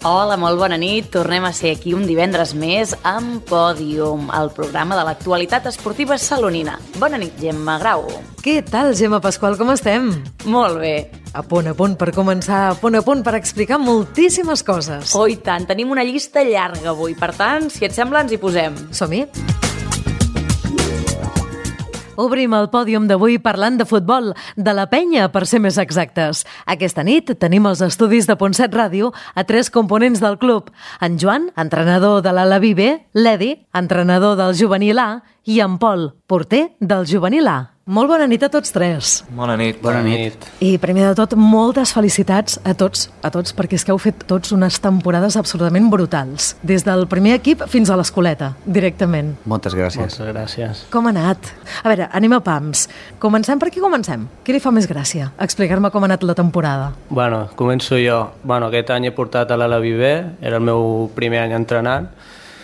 Hola, molt bona nit. Tornem a ser aquí un divendres més amb Pòdium, el programa de l'actualitat esportiva salonina. Bona nit, Gemma Grau. Què tal, Gemma Pasqual, com estem? Molt bé. A punt per començar, a punt per explicar moltíssimes coses. Oh, i tant, tenim una llista llarga avui, per tant, si et sembla, ens hi posem. Som-hi. Obrim el pòdium d'avui parlant de futbol, de la penya, per ser més exactes. Aquesta nit tenim els estudis de Ponset Ràdio a 3 components del club. En Joan, entrenador de l'Alaví B, l'Edi, entrenador del Juvenil A, i en Pol, porter del Juvenil A. Molt bona nit a tots 3. Bona nit. Bona nit. I primer de tot, moltes felicitats a tots, perquè és que heu fet tots unes temporades absolutament brutals. Des del primer equip fins a l'escoleta, directament. Moltes gràcies. Moltes gràcies. Com ha anat? A veure, anem a pams. Comencem per aquí, comencem. Què li fa més gràcia? Explicar-me com ha anat la temporada. Bueno, començo jo. Aquest any he portat a l'Alaví B, era el meu primer any entrenant,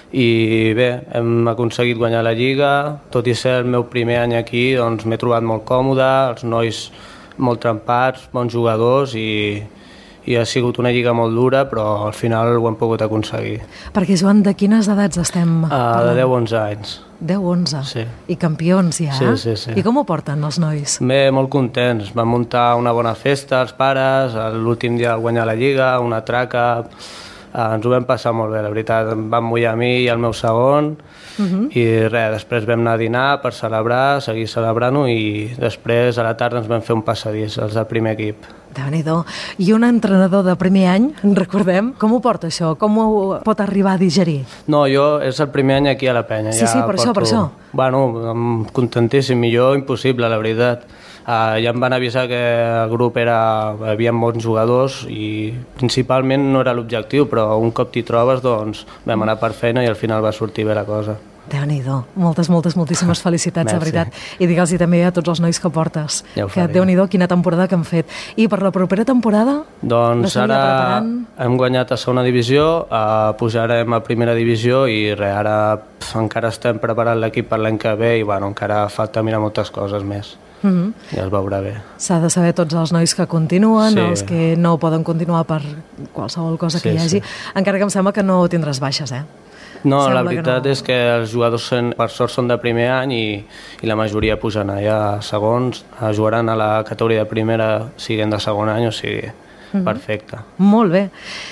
i bé, hem aconseguit guanyar la Lliga. Tot i ser el meu primer any aquí, doncs m'he trobat molt còmode, els nois molt trempats, bons jugadors, i ha sigut una lliga molt dura, però al final ho hem pogut aconseguir. Perquè, Joan, de quines edats estem parlant? De 10-11 anys. 10-11? Sí. I campions ja? Sí. I com ho porten els nois? Bé, molt contents. Vam muntar una bona festa als pares, l'últim dia al guanyar la Lliga, una traca. Ens ho vam passar molt bé, la veritat. Em vam mullar a mi i al meu segon, i res, després vam anar a dinar per celebrar, seguir celebrant-ho, i després a la tarda ens vam fer un passadís, els del primer equip. Déu-n'hi-do. I un entrenador de primer any, recordem, com ho porta això? Com ho pot arribar a digerir? No, és el primer any aquí a la penya. Sí, per això. Bueno, contentíssim, millor impossible, la veritat. Ja em van avisar que el grup hi havia molts jugadors i principalment no era l'objectiu, però un cop t'hi trobes, doncs vam anar per feina i al final va sortir bé la cosa. Déu-n'hi-do. Moltíssimes felicitats, de veritat. I digue'ls-hi també a tots els nois que portes. Ja que Déu-n'hi-do, quina temporada que han fet. I per la propera temporada? Doncs ara hem guanyat a segona divisió, pujarem a primera divisió i ara encara estem preparant l'equip per l'any que ve i encara falta mirar moltes coses més. Ja es veurà bé. S'ha de saber tots els nois que continuen, els que no poden continuar per qualsevol cosa que hi hagi, encara que em sembla que no tindràs baixes, No, la veritat és que els jugadors per sort són de primer any i la majoria pugen allà a segons, jugaran a la categoria de primera, siguin de segon any, o sigui, perfecte. Molt bé.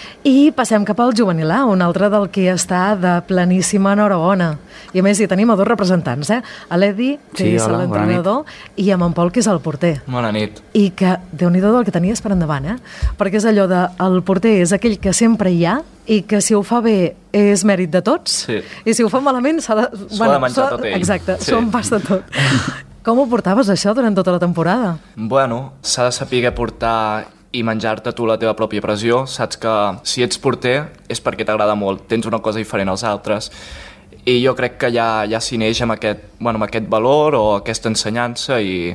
I passem cap al Juvenil A, un altre del que està de pleníssima enhorabona. I a més hi tenim a 2 representants, a l'Edi, que és l'entrenador, i amb en Pol, que és el porter. Bona nit. I que, Déu-n'hi-do del que tenies per endavant, perquè és allò de el porter és aquell que sempre hi ha i que si ho fa bé és mèrit de tots, i si ho fa malament s'ha de menjar tot ell. Exacte, s'ho empasta tot. Com ho portaves això durant tota la temporada? Bueno, s'ha de saber portar i menjar-te tu la teva pròpia pressió. Saps que si ets porter és perquè t'agrada molt, tens una cosa diferent als altres, i jo crec que ja s'hi neix amb aquest valor o aquesta ensenyança, i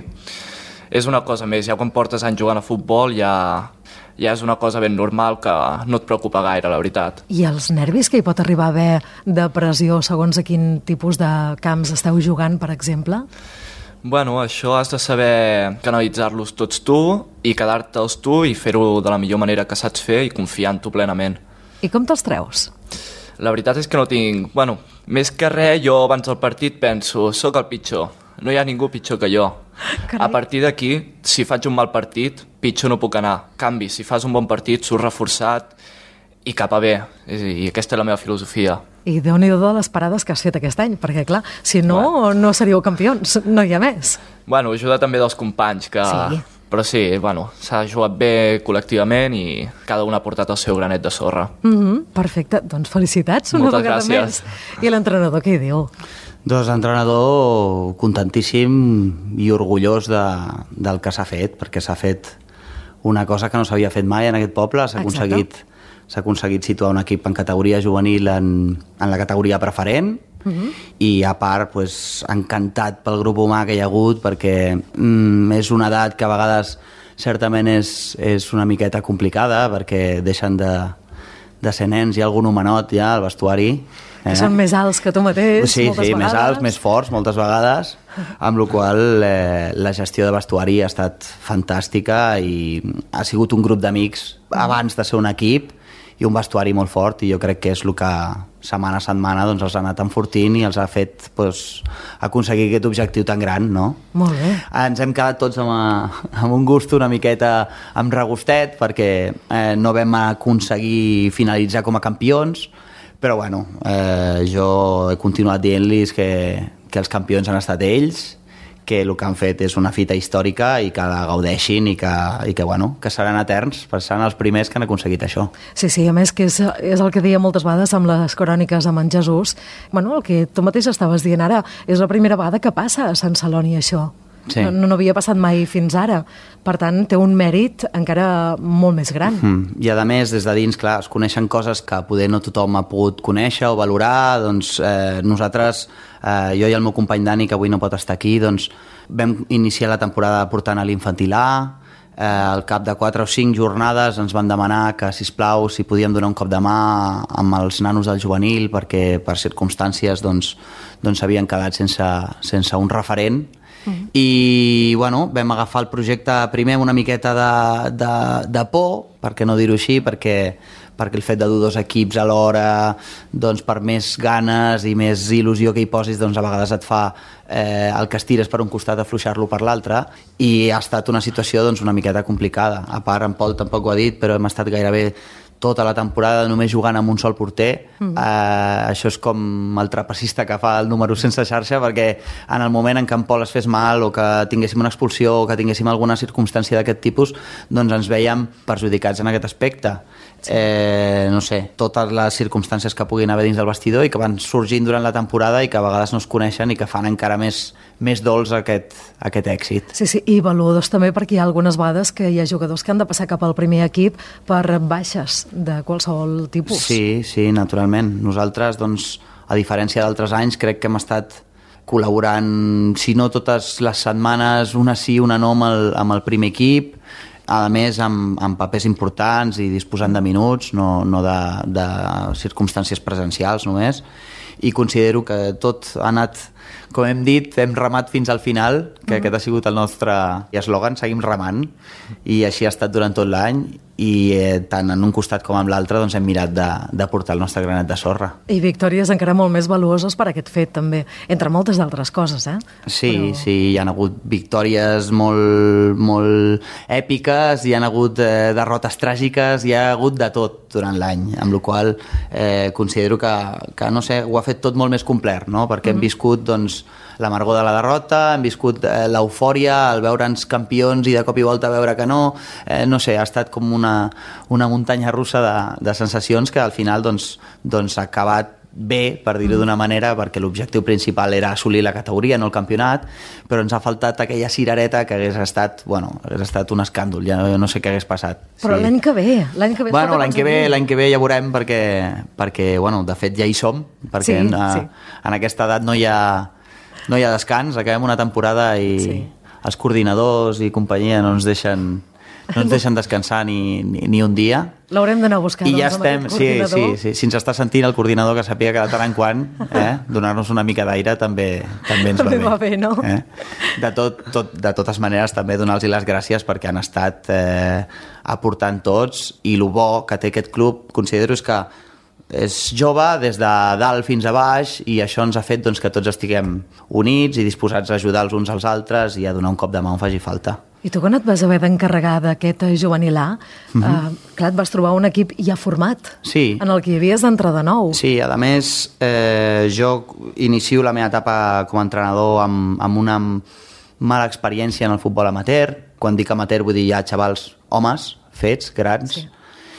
és una cosa més. Ja quan portes anys jugant a futbol ja és una cosa ben normal que no et preocupa gaire, la veritat. I els nervis que hi pot arribar a haver de pressió segons a quin tipus de camps esteu jugant, per exemple? Bueno, això has de saber canalitzar-los tots tu i quedar-te'ls tu i fer-ho de la millor manera que saps fer i confiar en tu plenament. I com te'ls treus? La veritat és que no tinc... més que res, jo abans del partit penso, sóc el pitjor, no hi ha ningú pitjor que jo. Carai. A partir d'aquí, si faig un mal partit, pitjor no puc anar. En canvi, si fas un bon partit, surts reforçat i cap a bé. I aquesta és la meva filosofia. I Déu-n'hi-do de les parades que has fet aquest any, perquè clar, si no, no seríeu campions, no hi ha més. Ajuda també dels companys, que... Sí. Però sí, s'ha jugat bé col·lectivament i cada un ha portat el seu granet de sorra. Perfecte, doncs felicitats una Moltes vegada gràcies. més. I l'entrenador què hi diu? Doncs l'entrenador contentíssim i orgullós del que s'ha fet, perquè s'ha fet una cosa que no s'havia fet mai en aquest poble. S'ha aconseguit situar un equip en categoria juvenil en la categoria preferent, i a part encantat pel grup humà que hi ha hagut, perquè és una edat que a vegades certament és una miqueta complicada, perquè deixen de ser nens, hi ha algun homenot ja al vestuari, que són més alts que tu mateix, moltes vegades. Sí, més alts, més forts moltes vegades, amb la qual la gestió de vestuari ha estat fantàstica i ha sigut un grup d'amics abans de ser un equip, un vestuari molt fort, i jo crec que és el que setmana a setmana doncs, els ha anat enfortint i els ha fet aconseguir aquest objectiu tan gran, no? Molt bé. Ens hem quedat tots amb un gust una miqueta amb regustet, perquè no vam aconseguir finalitzar com a campions, però bueno, jo he continuat dient-los que els campions han estat ells, que el que han fet és una fita històrica i que la gaudeixin i que seran eterns, perquè seran els primers que han aconseguit això. Sí, a més que és el que deia moltes vegades amb les cròniques amb en Jesús. Bueno, el que tu mateix estaves dient ara, és la primera vegada que passa a Sant Celoni això. Sí. No havia passat mai fins ara. Per tant, té un mèrit encara molt més gran. I a més, des de dins, clar, es coneixen coses que poder no tothom ha pogut conèixer o valorar. Doncs nosaltres, jo i el meu company Dani, que avui no pot estar aquí, doncs vam iniciar la temporada portant a l'infantil A. Al cap de 4 o 5 jornades ens van demanar que, sisplau, si podíem donar un cop de mà amb els nanos del juvenil, perquè per circumstàncies doncs s'havien quedat sense un referent. I bueno, vam agafar el projecte primer amb una miqueta de por, per què no dir-ho així, perquè el fet de dur 2 equips alhora, doncs per més ganes i més il·lusió que hi posis, doncs a vegades et fa el que estires per un costat afluixar-lo per l'altre, i ha estat una situació doncs una miqueta complicada. A part, en Pol tampoc ho ha dit, però hem estat gairebé tota la temporada només jugant amb un sol porter. Això és com el trapecista que fa el número sense xarxa, perquè en el moment en què en Pol es fes mal o que tinguéssim una expulsió o que tinguéssim alguna circumstància d'aquest tipus, doncs ens veiem perjudicats en aquest aspecte. No sé, totes les circumstàncies que puguin haver dins del vestidor i que van sorgint durant la temporada i que a vegades no es coneixen i que fan encara més dolç aquest èxit. Sí, i valuós també, perquè hi ha algunes vegades que hi ha jugadors que han de passar cap al primer equip per baixes de qualsevol tipus. Sí, naturalment. Nosaltres, doncs, a diferència d'altres anys, crec que hem estat col·laborant, si no totes les setmanes, una sí, una no, amb el primer equip, a més amb papers importants i disposant de minuts, no de circumstàncies presencials només, i considero que tot ha anat, com hem dit, hem remat fins al final, que aquest ha sigut el nostre eslògan, seguim remant, i així ha estat durant tot l'any, i tant en un costat com en l'altre doncs hem mirat de portar el nostre granet de sorra. I victòries encara molt més valuoses per aquest fet també, entre moltes altres coses, Sí, hi ha hagut victòries molt èpiques, hi ha hagut derrotes tràgiques, hi ha hagut de tot durant l'any, amb la qual considero que no sé, ho ha fet tot molt més complet, no? Perquè hem viscut doncs l'amargor de la derrota, hem viscut l'eufòria, el veure'ns campions i de cop i volta veure que no sé, ha estat com una muntanya russa de sensacions que al final doncs ha acabat bé, per dir-ho d'una manera, perquè l'objectiu principal era assolir la categoria, no el campionat, però ens ha faltat aquella cirereta que hagués estat un escàndol, ja no sé què hagués passat. Però sí. L'any que ve l'any que ve ja veurem, perquè de fet ja hi som, perquè en aquesta edat no hi ha descans, acabem una temporada i els coordinadors i companyia no ens deixen descansar ni un dia. L'haurem d'anar a buscar, i ja estem, sí. Si ens està sentint el coordinador, que sàpiga que de tant en quant donar-nos una mica d'aire també ens va bé, no? De totes maneres, també donar-los les gràcies perquè han estat aportant tots, i el bo que té aquest club, considero, és que és jove des de dalt fins a baix, i això ens ha fet doncs, que tots estiguem units i disposats a ajudar els uns als altres i a donar un cop de mà on faci falta. I tu, quan et vas haver d'encarregar d'aquest juvenil A, clar, et vas trobar un equip ja format, en el que hi havies d'entrar de nou. Sí, a més, jo inicio la meva etapa com a entrenador amb una mala experiència en el futbol amateur. Quan dic amateur vull dir ja xavals, homes, fets, grans. Sí.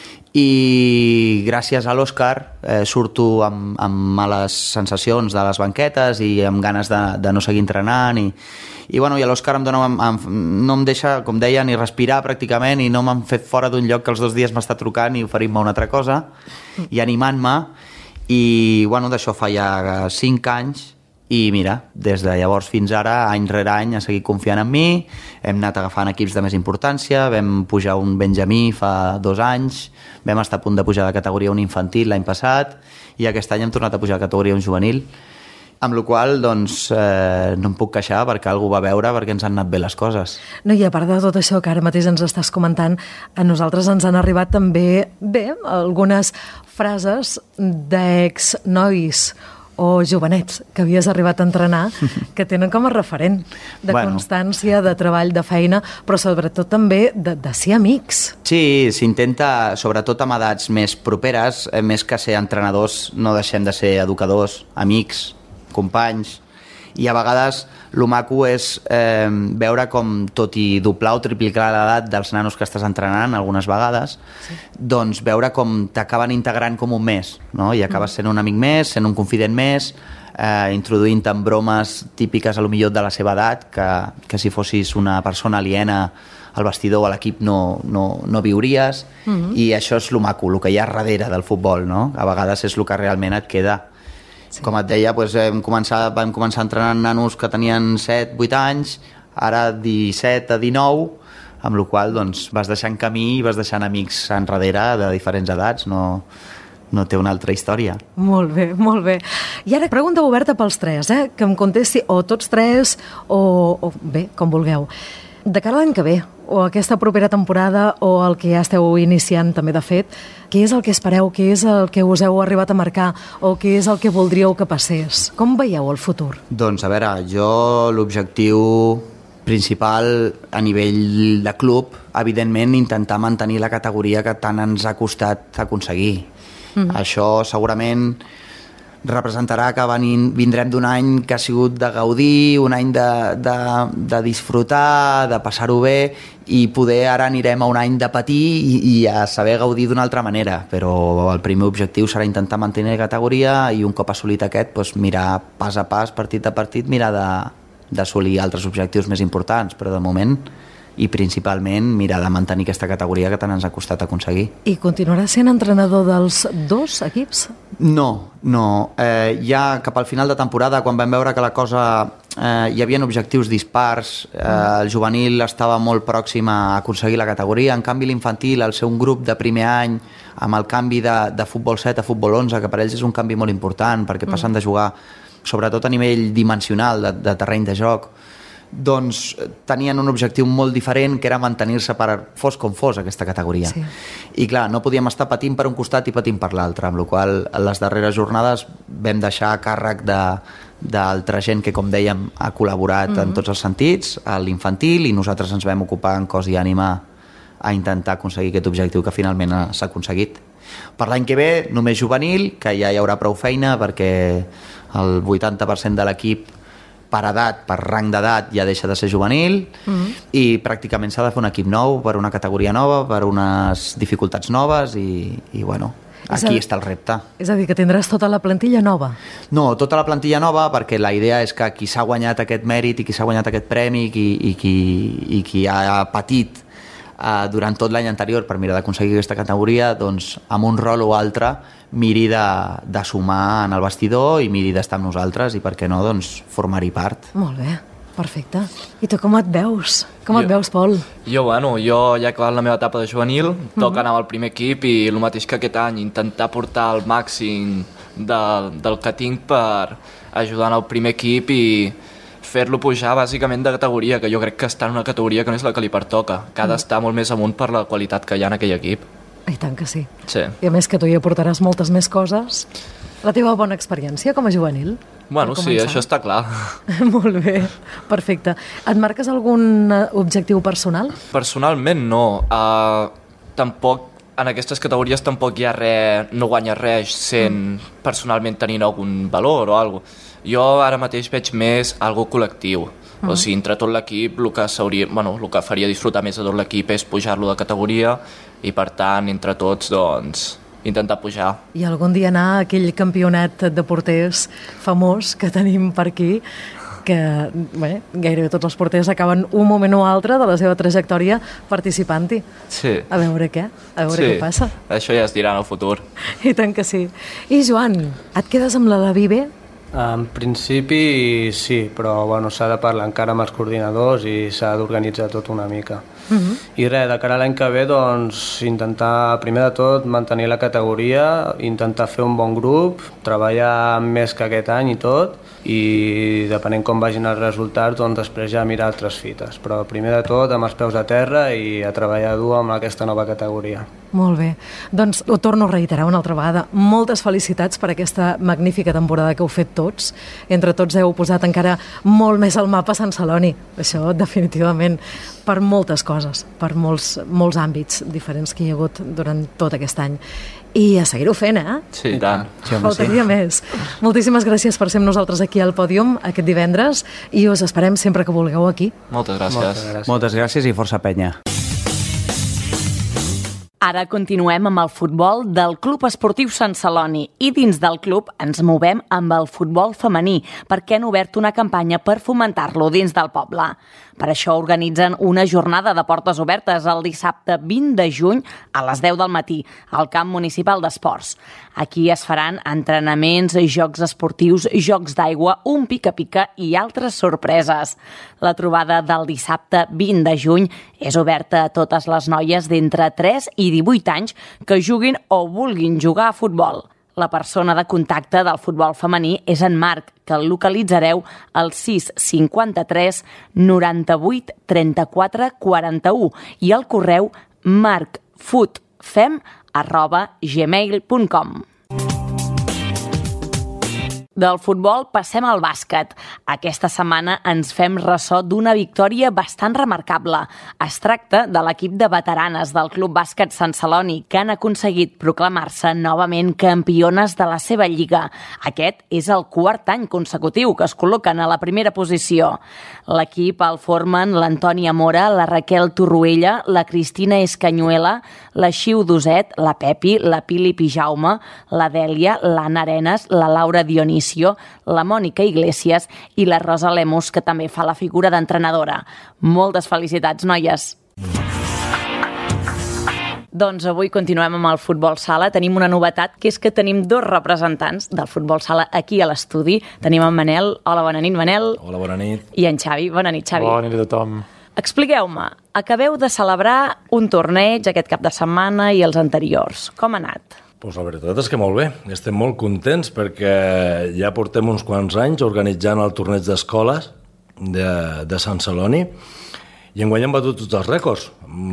I gràcies a l'Òscar surto amb males sensacions de les banquetes i amb ganes de no seguir entrenant, i l'Òscar no em deixa, com deia, ni respirar pràcticament, i no m'han fet fora d'un lloc que els 2 dies m'està trucant i oferint-me una altra cosa i animant-me, i d'això fa ja 5 anys. I mira, des de llavors fins ara, any rere any, ha seguit confiant en mi, hem anat agafant equips de més importància, vam pujar un Benjamí fa 2 anys, vam estar a punt de pujar de categoria un infantil l'any passat, i aquest any hem tornat a pujar de categoria un juvenil, Amb la qual cosa, doncs, no em puc queixar perquè algú va veure perquè ens han anat bé les coses. No, i a part de tot això que ara mateix ens estàs comentant, a nosaltres ens han arribat també, algunes frases d'ex-nois o jovenets que havies arribat a entrenar, que tenen com a referent de constància, de treball, de feina, però sobretot també de ser amics. Sí, s'intenta, sobretot amb edats més properes, més que ser entrenadors, no deixem de ser educadors, amics, companys, i a vegades el maco és veure com, tot i doblar o triplicar l'edat dels nanos que estàs entrenant algunes vegades, doncs veure com t'acaben integrant com un més, no? I acabes sent un amic més, sent un confident més, introduint-te en bromes típiques a lo millor de la seva edat, que si fossis una persona aliena al vestidor o a l'equip no viuries, i això és el maco, el que hi ha darrere del futbol, no? A vegades és el que realment et queda. Com et deia, doncs vam començar entrenant nanos que tenien 7-8 anys, ara 17 a 19, amb la qual cosa doncs, vas deixant camí i vas deixant amics enrere de diferents edats, no té una altra història. Molt bé, molt bé. I ara pregunta oberta pels tres, que em contesti o tots tres o bé, com vulgueu. De cara a l'any que ve, o aquesta propera temporada, o el que ja esteu iniciant també de fet, què és el que espereu, què és el que us heu arribat a marcar, o què és el que voldríeu que passés? Com veieu el futur? Doncs a veure, jo l'objectiu principal a nivell de club, evidentment intentar mantenir la categoria que tant ens ha costat aconseguir. Això segurament representarà que vindrem d'un any que ha sigut de gaudir, un any de disfrutar, de passar-ho bé, i poder ara anirem a un any de patir i a saber gaudir d'una altra manera, però el primer objectiu serà intentar mantenir la categoria i un cop assolit aquest, doncs mirar pas a pas, partit a partit, mirar d'assolir altres objectius més importants, però de moment i principalment mirar de mantenir aquesta categoria que tant ens ha costat aconseguir. I continuaràs sent entrenador dels dos equips? No. Ja cap al final de temporada, quan vam veure que la cosa hi havia objectius dispars, el juvenil estava molt pròxim a aconseguir la categoria, en canvi l'infantil, al ser un grup de primer any, amb el canvi de futbol 7 a futbol 11, que per ells és un canvi molt important, perquè passen de jugar, sobretot a nivell dimensional, de terreny de joc, doncs tenien un objectiu molt diferent, que era mantenir-se fos com fos aquesta categoria. Sí. I clar, no podíem estar patint per un costat i patint per l'altre, amb la qual cosa les darreres jornades vam deixar a càrrec d'altra gent que, com dèiem, ha col·laborat en tots els sentits, a l'infantil, i nosaltres ens vam ocupar en cos i ànima a intentar aconseguir aquest objectiu que finalment s'ha aconseguit. Per l'any que ve, només juvenil, que ja hi haurà prou feina perquè el 80% de l'equip per edat, per rang d'edat, ja deixa de ser juvenil, i pràcticament s'ha de fer un equip nou, per una categoria nova, per unes dificultats noves, i bueno, aquí està el repte. És a dir, que tindràs tota la plantilla nova? No, tota la plantilla nova, perquè la idea és que qui s'ha guanyat aquest mèrit i qui s'ha guanyat aquest premi i qui ha patit durant tot l'any anterior per mirar d'aconseguir aquesta categoria, doncs amb un rol o altre miri de sumar en el vestidor i miri d'estar amb nosaltres i, per què no, doncs formar-hi part. Molt bé, perfecte. I tu com et veus? Et veus, Pol? Jo ja he acabat la meva etapa de juvenil, toca anar al primer equip i el mateix que aquest any, intentar portar el màxim del que tinc per ajudar en el primer equip i fer-lo pujar bàsicament de categoria, que jo crec que està en una categoria que no és la que li pertoca, que ha d'estar molt més amunt per la qualitat que hi ha en aquell equip. I tant que sí. Sí. I a més que tu hi aportaràs moltes més coses. La teva bona experiència com a juvenil? Bueno, sí, això està clar. Molt bé, perfecte. Et marques algun objectiu personal? Personalment no. Tampoc, en aquestes categories tampoc hi ha res, no guanyes res sent personalment tenint algun valor o alguna cosa. Jo ara mateix veig més algo col·lectiu. O sigui, entre tot l'equip, el que faria disfrutar més de tot l'equip és pujar-lo de categoria i, per tant, entre tots, doncs, intentar pujar. I algun dia anar a aquell campionat de porters famós que tenim per aquí, que gairebé tots els porters acaben un moment o altre de la seva trajectòria participant-hi. Sí. A veure què què passa. Això ja es dirà en el futur. I tant que sí. I Joan, et quedes amb la de Vive? En principi sí, però bueno, s'ha de parlar encara amb els coordinadors i s'ha d'organitzar tot una mica. I res, de cara a l'any que ve, doncs, intentar, primer de tot, mantenir la categoria, intentar fer un bon grup, treballar més que aquest any i tot, i depenent com vagin els resultats, doncs després ja mirar altres fites. Però primer de tot amb els peus a terra i a treballar dur amb aquesta nova categoria. Molt bé. Doncs ho torno a reiterar una altra vegada. Moltes felicitats per aquesta magnífica temporada que heu fet tots. Entre tots heu posat encara molt més al mapa Sant Celoni. Això definitivament per moltes coses, per molts àmbits diferents que hi ha hagut durant tot aquest any. I a seguir-ho fent, Sí, tant. Faltaria més. Moltíssimes gràcies per ser amb nosaltres aquí al pòdium aquest divendres i us esperem sempre que vulgueu aquí. Moltes gràcies. Moltes gràcies i força penya. Ara continuem amb el futbol del Club Esportiu Sant Celoni i dins del club ens movem amb el futbol femení perquè han obert una campanya per fomentar-lo dins del poble. Per això organitzen una jornada de portes obertes el dissabte 20 de juny a les 10 del matí al Camp Municipal d'Esports. Aquí es faran entrenaments, jocs esportius, jocs d'aigua, un pica-pica i altres sorpreses. La trobada del dissabte 20 de juny és oberta a totes les noies d'entre 3 i 18 anys que juguin o vulguin jugar a futbol. La persona de contacte del futbol femení és en Marc, que el localitzareu al 653 98 34 41 i al correu marcfutfem@gmail.com. Del futbol passem al bàsquet. Aquesta setmana ens fem ressò d'una victòria bastant remarcable. Es tracta de l'equip de veteranes del Club Bàsquet Sant Celoni que han aconseguit proclamar-se novament campiones de la seva lliga. Aquest és el quart any consecutiu que es col·loquen a la primera posició. L'equip el formen l'Antònia Mora, la Raquel Torroella, la Cristina Escanyuela, la Xiu Doset, la Pepi, la Pili Pijaume, la Dèlia, l'Anna Arenas, la Laura Dionisio, la Mònica Iglesias i la Rosa Lemus, que també fa la figura d'entrenadora. Moltes felicitats, noies! Doncs avui continuem amb el futbol sala. Tenim una novetat, que és que tenim dos representants del futbol sala aquí a l'estudi. Tenim en Manel. Hola, bona nit, Manel. Hola, bona nit. I en Xavi. Bona nit, Xavi. Bona nit a tothom. Expliqueu-me, acabeu de celebrar un torneig aquest cap de setmana i els anteriors. Com ha anat? Pues la veritat és que molt bé, estem molt contents perquè ja portem uns quants anys organitzant el torneig d'escoles de Sant Celoni i enguany hem batut tots els rècords.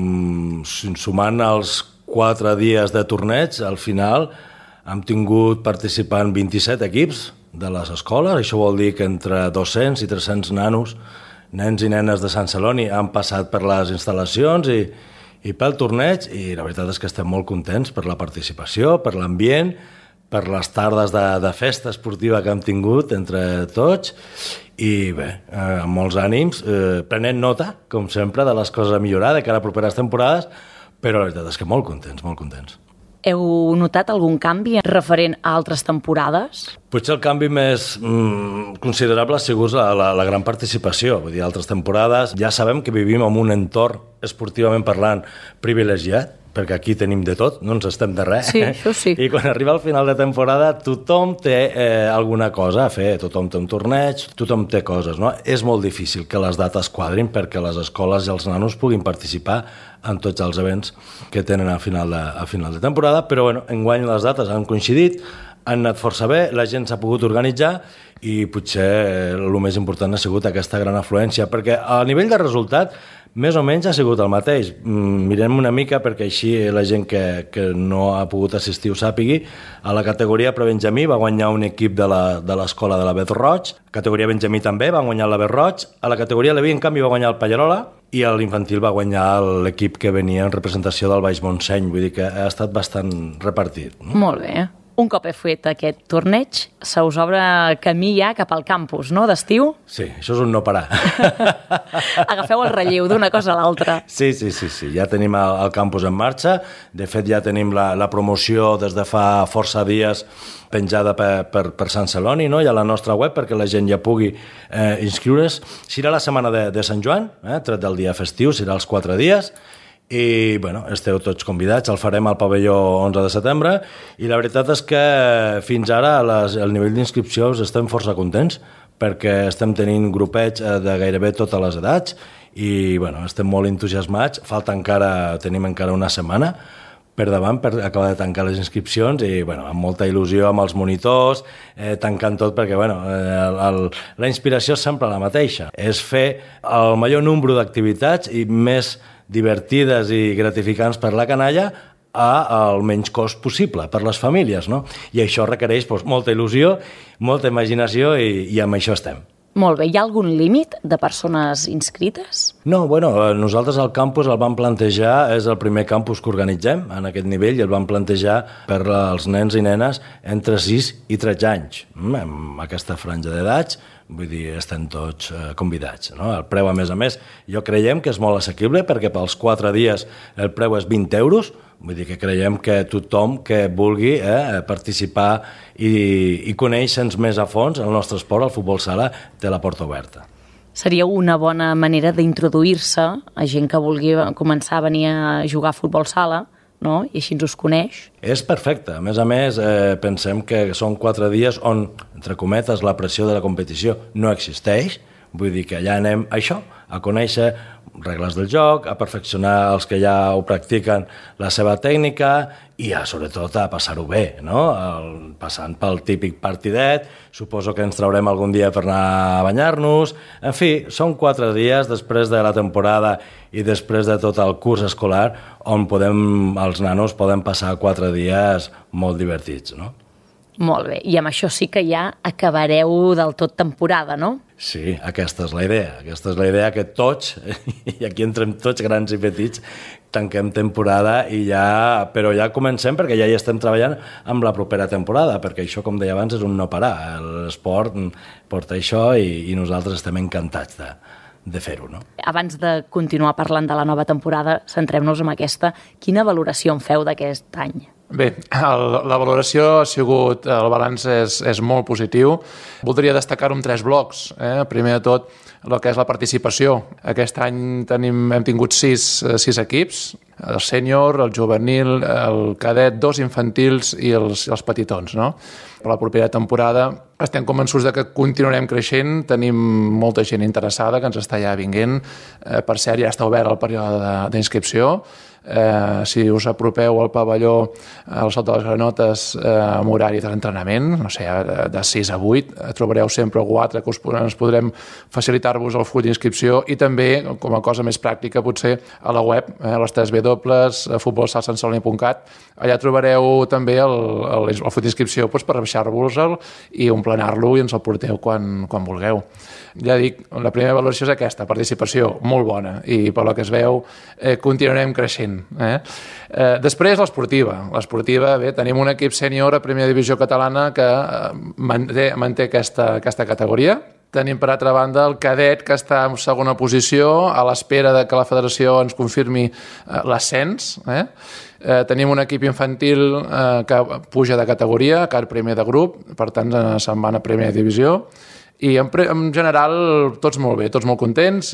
Sumant els 4 dies de torneig, al final hem tingut participant 27 equips de les escoles, això vol dir que entre 200 i 300 nens i nenes de Sant Celoni han passat per les instal·lacions i pel torneig, i la veritat és que estem molt contents per la participació, per l'ambient, per les tardes de festa esportiva que hem tingut entre tots, i bé, amb molts ànims, prenent nota, com sempre, de les coses a millorar de cara a properes temporades, però la veritat és que molt contents. Heu notat algun canvi referent a altres temporades? Potser el canvi més considerable ha sigut la gran participació. Vull dir, altres temporades ja sabem que vivim en un entorn esportivament parlant privilegiat, perquè aquí tenim de tot, no ens estem de res. Sí, això sí. I quan arriba el final de temporada tothom té alguna cosa a fer, tothom té un torneig, tothom té coses, no? És molt difícil que les dates quadrin perquè les escoles i els nanos puguin participar en tots els events que tenen a final de temporada, però bueno, enguany les dates han coincidit, han anat força bé, la gent s'ha pogut organitzar i potser el més important ha sigut aquesta gran afluència, perquè a nivell de resultat més o menys ha sigut el mateix. Mirem una mica perquè així la gent que no ha pogut assistir ho sàpigui. A la categoria prebenjamí va guanyar un equip de l'escola de la Bet Roig, a la categoria benjamí també va guanyar la Bet Roig, a la categoria Leví en canvi va guanyar el Pallarola i a l'infantil va guanyar l'equip que venia en representació del Baix Montseny, vull dir que ha estat bastant repartit. No? Molt bé. Un cop he fet aquest torneig, se us obre camí ja cap al campus, no?, d'estiu? Sí, això és un no parar. Agafeu el relleu d'una cosa a l'altra. Sí, ja tenim el campus en marxa. De fet, ja tenim la promoció des de fa força dies penjada per Sant Celoni, no? I a la nostra web perquè la gent ja pugui inscriure's. Serà la setmana de Sant Joan, tret del dia festiu, serà els 4 dies, i bueno, esteu tots convidats, el farem al pavelló 11 de setembre i la veritat és que fins ara el nivell d'inscripcions estem força contents perquè estem tenint grupets de gairebé totes les edats i bueno, estem molt entusiasmats, tenim encara una setmana, per davant per acabar de tancar les inscripcions i amb molta il·lusió amb els monitors, tancant tot perquè la inspiració és sempre la mateixa. És fer el major nombre d'activitats i més divertides i gratificants per la canalla al menys cost possible per les famílies, no? I això requereix molta il·lusió, molta imaginació i amb això estem. Molt bé. Hi ha algun límit de persones inscrites? No, nosaltres al campus el vam plantejar, és el primer campus que organitzem en aquest nivell, i el vam plantejar per als nens i nenes entre 6 i 13 anys. Amb aquesta franja d'edats, vull dir, estem tots convidats, no? El preu, a més, jo creiem que és molt assequible perquè pels 4 dies el preu és 20 euros, vull dir que creiem que tothom que vulgui participar i conèixer més a fons el nostre esport, el futbol sala, té la porta oberta. Seria una bona manera d'introduir-se a gent que vulgui començar a venir a jugar a futbol sala, no? I així ens us coneix. És perfecte. A més, pensem que són 4 dies on, entre cometes, la pressió de la competició no existeix. Vull dir que allà anem a això, a conèixer regles del joc, a perfeccionar els que ja ho practiquen la seva tècnica i sobretot a passar-ho bé, no? Passant pel típic partidet, suposo que ens traurem algun dia per anar a banyar-nos. En fi, són 4 dies després de la temporada i després de tot el curs escolar on els nanos poden passar 4 dies molt divertits, no? Molt bé. I amb això sí que ja acabareu del tot temporada, no? Sí, aquesta és la idea. Aquesta és la idea que tots, i aquí entrem tots grans i petits, tanquem temporada però ja comencem perquè ja hi estem treballant amb la propera temporada, perquè això, com deia abans, és un no parar. L'esport porta això i nosaltres estem encantats de fer-ho, no? Abans de continuar parlant de la nova temporada, centrem-nos en aquesta. Quina valoració en feu d'aquest any? Bé, la valoració ha sigut, el balanç és molt positiu. Voldria destacar-ho en 3 blocs. Primer de tot, el que és la participació. Aquest any hem tingut 6 equips, el sènior, el juvenil, el cadet, 2 infantils i els petitons, no? Per la propera temporada estem convençuts de que continuarem creixent, tenim molta gent interessada que ens està ja vinguent. Per cert, ja està obert el període d'inscripció. Si us apropeu al pavelló al Sot de les Granotes amb horari d'entrenament, no sé, de 6 a 8, trobareu sempre algú altre que ens podrem facilitar-vos el full d'inscripció i també, com a cosa més pràctica, potser a la web, a les 3 www.futbolsalsansaloni.cat. Allà trobareu també el full d'inscripció per baixar-vos-el i emplenar-lo i ens el porteu quan vulgueu. Ja dic, la primera valoració és aquesta, participació molt bona i per lo que es veu continuarem creixent. Després l'esportiva. L'esportiva, bé, tenim un equip sènior a primera divisió catalana que manté aquesta categoria. Tenim, per altra banda, el cadet que està en segona posició a l'espera de que la federació ens confirmi l'ascens. Tenim un equip infantil que puja de categoria, que és primer de grup, per tant se'n van a primera divisió. I en general tots molt bé, tots molt contents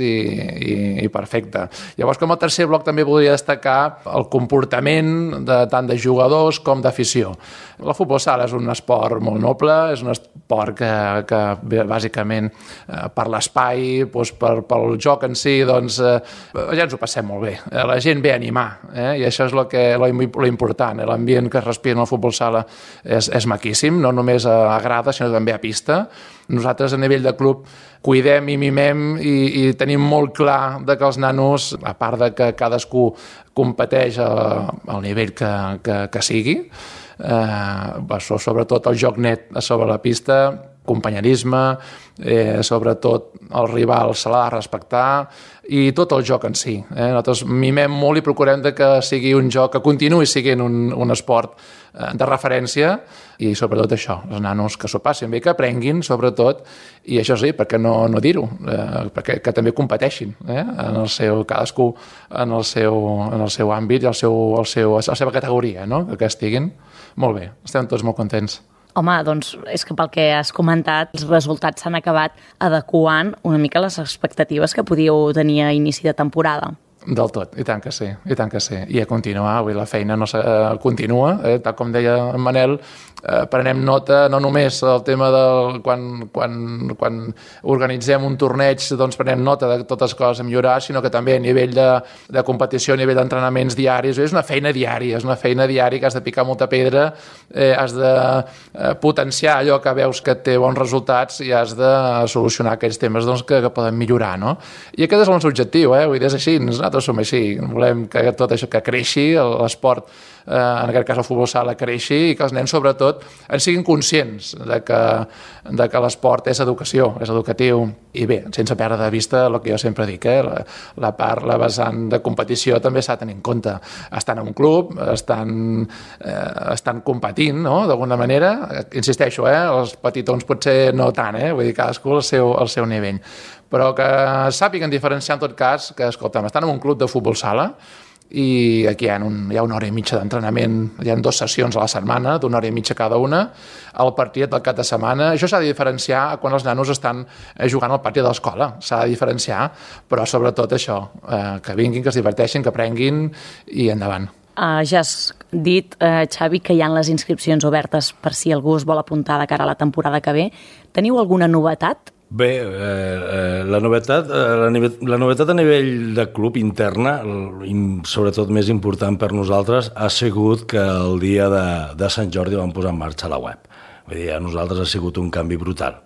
i perfecte. Llavors, com a tercer bloc també voldria destacar el comportament tant de jugadors com d'afició. La futbol sala és un esport molt noble, és un esport que bàsicament per l'espai, pel joc en si, doncs ja ens ho passem molt bé. La gent ve a animar, i això és lo important. L'ambient que es respira en el futbol sala és maquíssim, no només a grada, sinó també a pista. Nosaltres, a nivell de club, cuidem i mimem i tenim molt clar que els nanos, a part de que cadascú competeix al nivell que sigui, sobretot el joc net sobre la pista, companyerisme, sobretot el rival se l'ha de respectar i tot el joc en si. Nosaltres mimem molt i procurem que sigui un joc que continuï sent un esport de referència i sobretot això, els nanos que s'ho passin bé, que aprenguin sobretot, i això sí, perquè no dir-ho, que també competeixin cadascú en el seu àmbit i la seva categoria, que estiguin molt bé, estem tots molt contents. Home, doncs és que pel que has comentat, els resultats s'han acabat adequant una mica les expectatives que podíeu tenir a inici de temporada. Del tot, i tant que sí, i tant que sí. I a continuar, avui la feina no continua, tal com deia en Manel, prenem nota no només del tema del quan organitzem un torneig, doncs prenem nota de totes les coses a millorar, sinó que també a nivell de competició, a nivell d'entrenaments diaris, és una feina diària, que has de picar molta pedra, has de potenciar allò que veus que té bons resultats i has de solucionar aquells temes doncs, que poden millorar, no? I aquest és el nostre objectiu, vull dir, és així, nosaltres som així, volem que tot això que creixi, l'esport, en aquest cas el futbol sala, creixi i que els nens sobretot en siguin conscients de que l'esport és educació, és educatiu, i bé, sense perdre de vista el que jo sempre dic, la vessant de competició també s'ha de tenir en compte. Estan en un club, estan competint, no?, d'alguna manera, insisteixo, els petitons potser no tant, vull dir, cadascú al seu nivell, però que sàpiguen diferenciar en tot cas que, escolta'm, estan en un club de futbol sala i aquí hi ha una hora i mitja d'entrenament, hi ha 2 sessions a la setmana, d'1 hora i mitja cada una, el partit del cap de setmana. Això s'ha de diferenciar quan els nanos estan jugant al pati de l'escola, s'ha de diferenciar, però sobretot això, que vinguin, que es diverteixin, que aprenguin i endavant. Ja has dit, Xavi, que hi ha les inscripcions obertes per si algú es vol apuntar de cara a la temporada que ve. Teniu alguna novetat? Bé, la novetat a nivell de club interna, i sobretot més important per nosaltres, ha sigut que el dia de Sant Jordi vam posar en marxa la web. Vull dir, a nosaltres ha sigut un canvi brutal.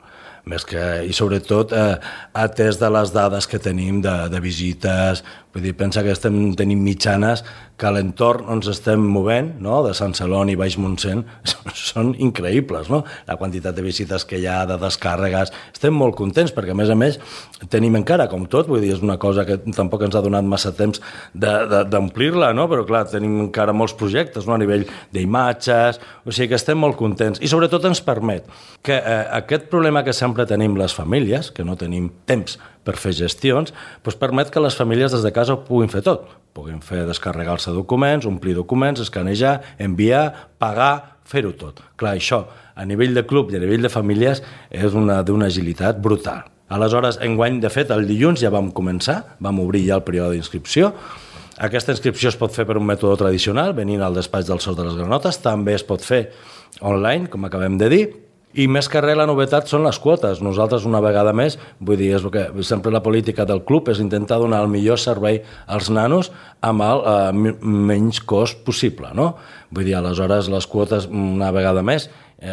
I sobretot atès de les dades que tenim de visites, vull dir, pensa que tenim mitjanes que a l'entorn on ens estem movent, no?, de Sant Celoni i Baix Montseny, són increïbles, no?, la quantitat de visites que hi ha, de descàrregues. Estem molt contents perquè, a més, tenim encara, com tot, vull dir, és una cosa que tampoc ens ha donat massa temps d'omplir-la, no?, però clar, tenim encara molts projectes, no?, a nivell d'imatges, o sigui que estem molt contents. I sobretot ens permet que aquest problema que sempre tenim les famílies, que no tenim temps per fer gestions, doncs permet que les famílies des de casa ho puguin fer tot. Puguin fer descarregar-se documents, omplir documents, escanejar, enviar, pagar, fer-ho tot. Clar, això, a nivell de club i a nivell de famílies, és d'una agilitat brutal. Aleshores, enguany, de fet, el dilluns ja vam començar, vam obrir ja el període d'inscripció. Aquesta inscripció es pot fer per un mètode tradicional, venint al despatx del Sot de les Granotes, també es pot fer online, com acabem de dir, i més que res la novetat són les quotes. Nosaltres una vegada més, vull dir, és el que sempre la política del club és intentar donar el millor servei als nanos amb el menys cost possible, no? Vull dir, aleshores les quotes una vegada més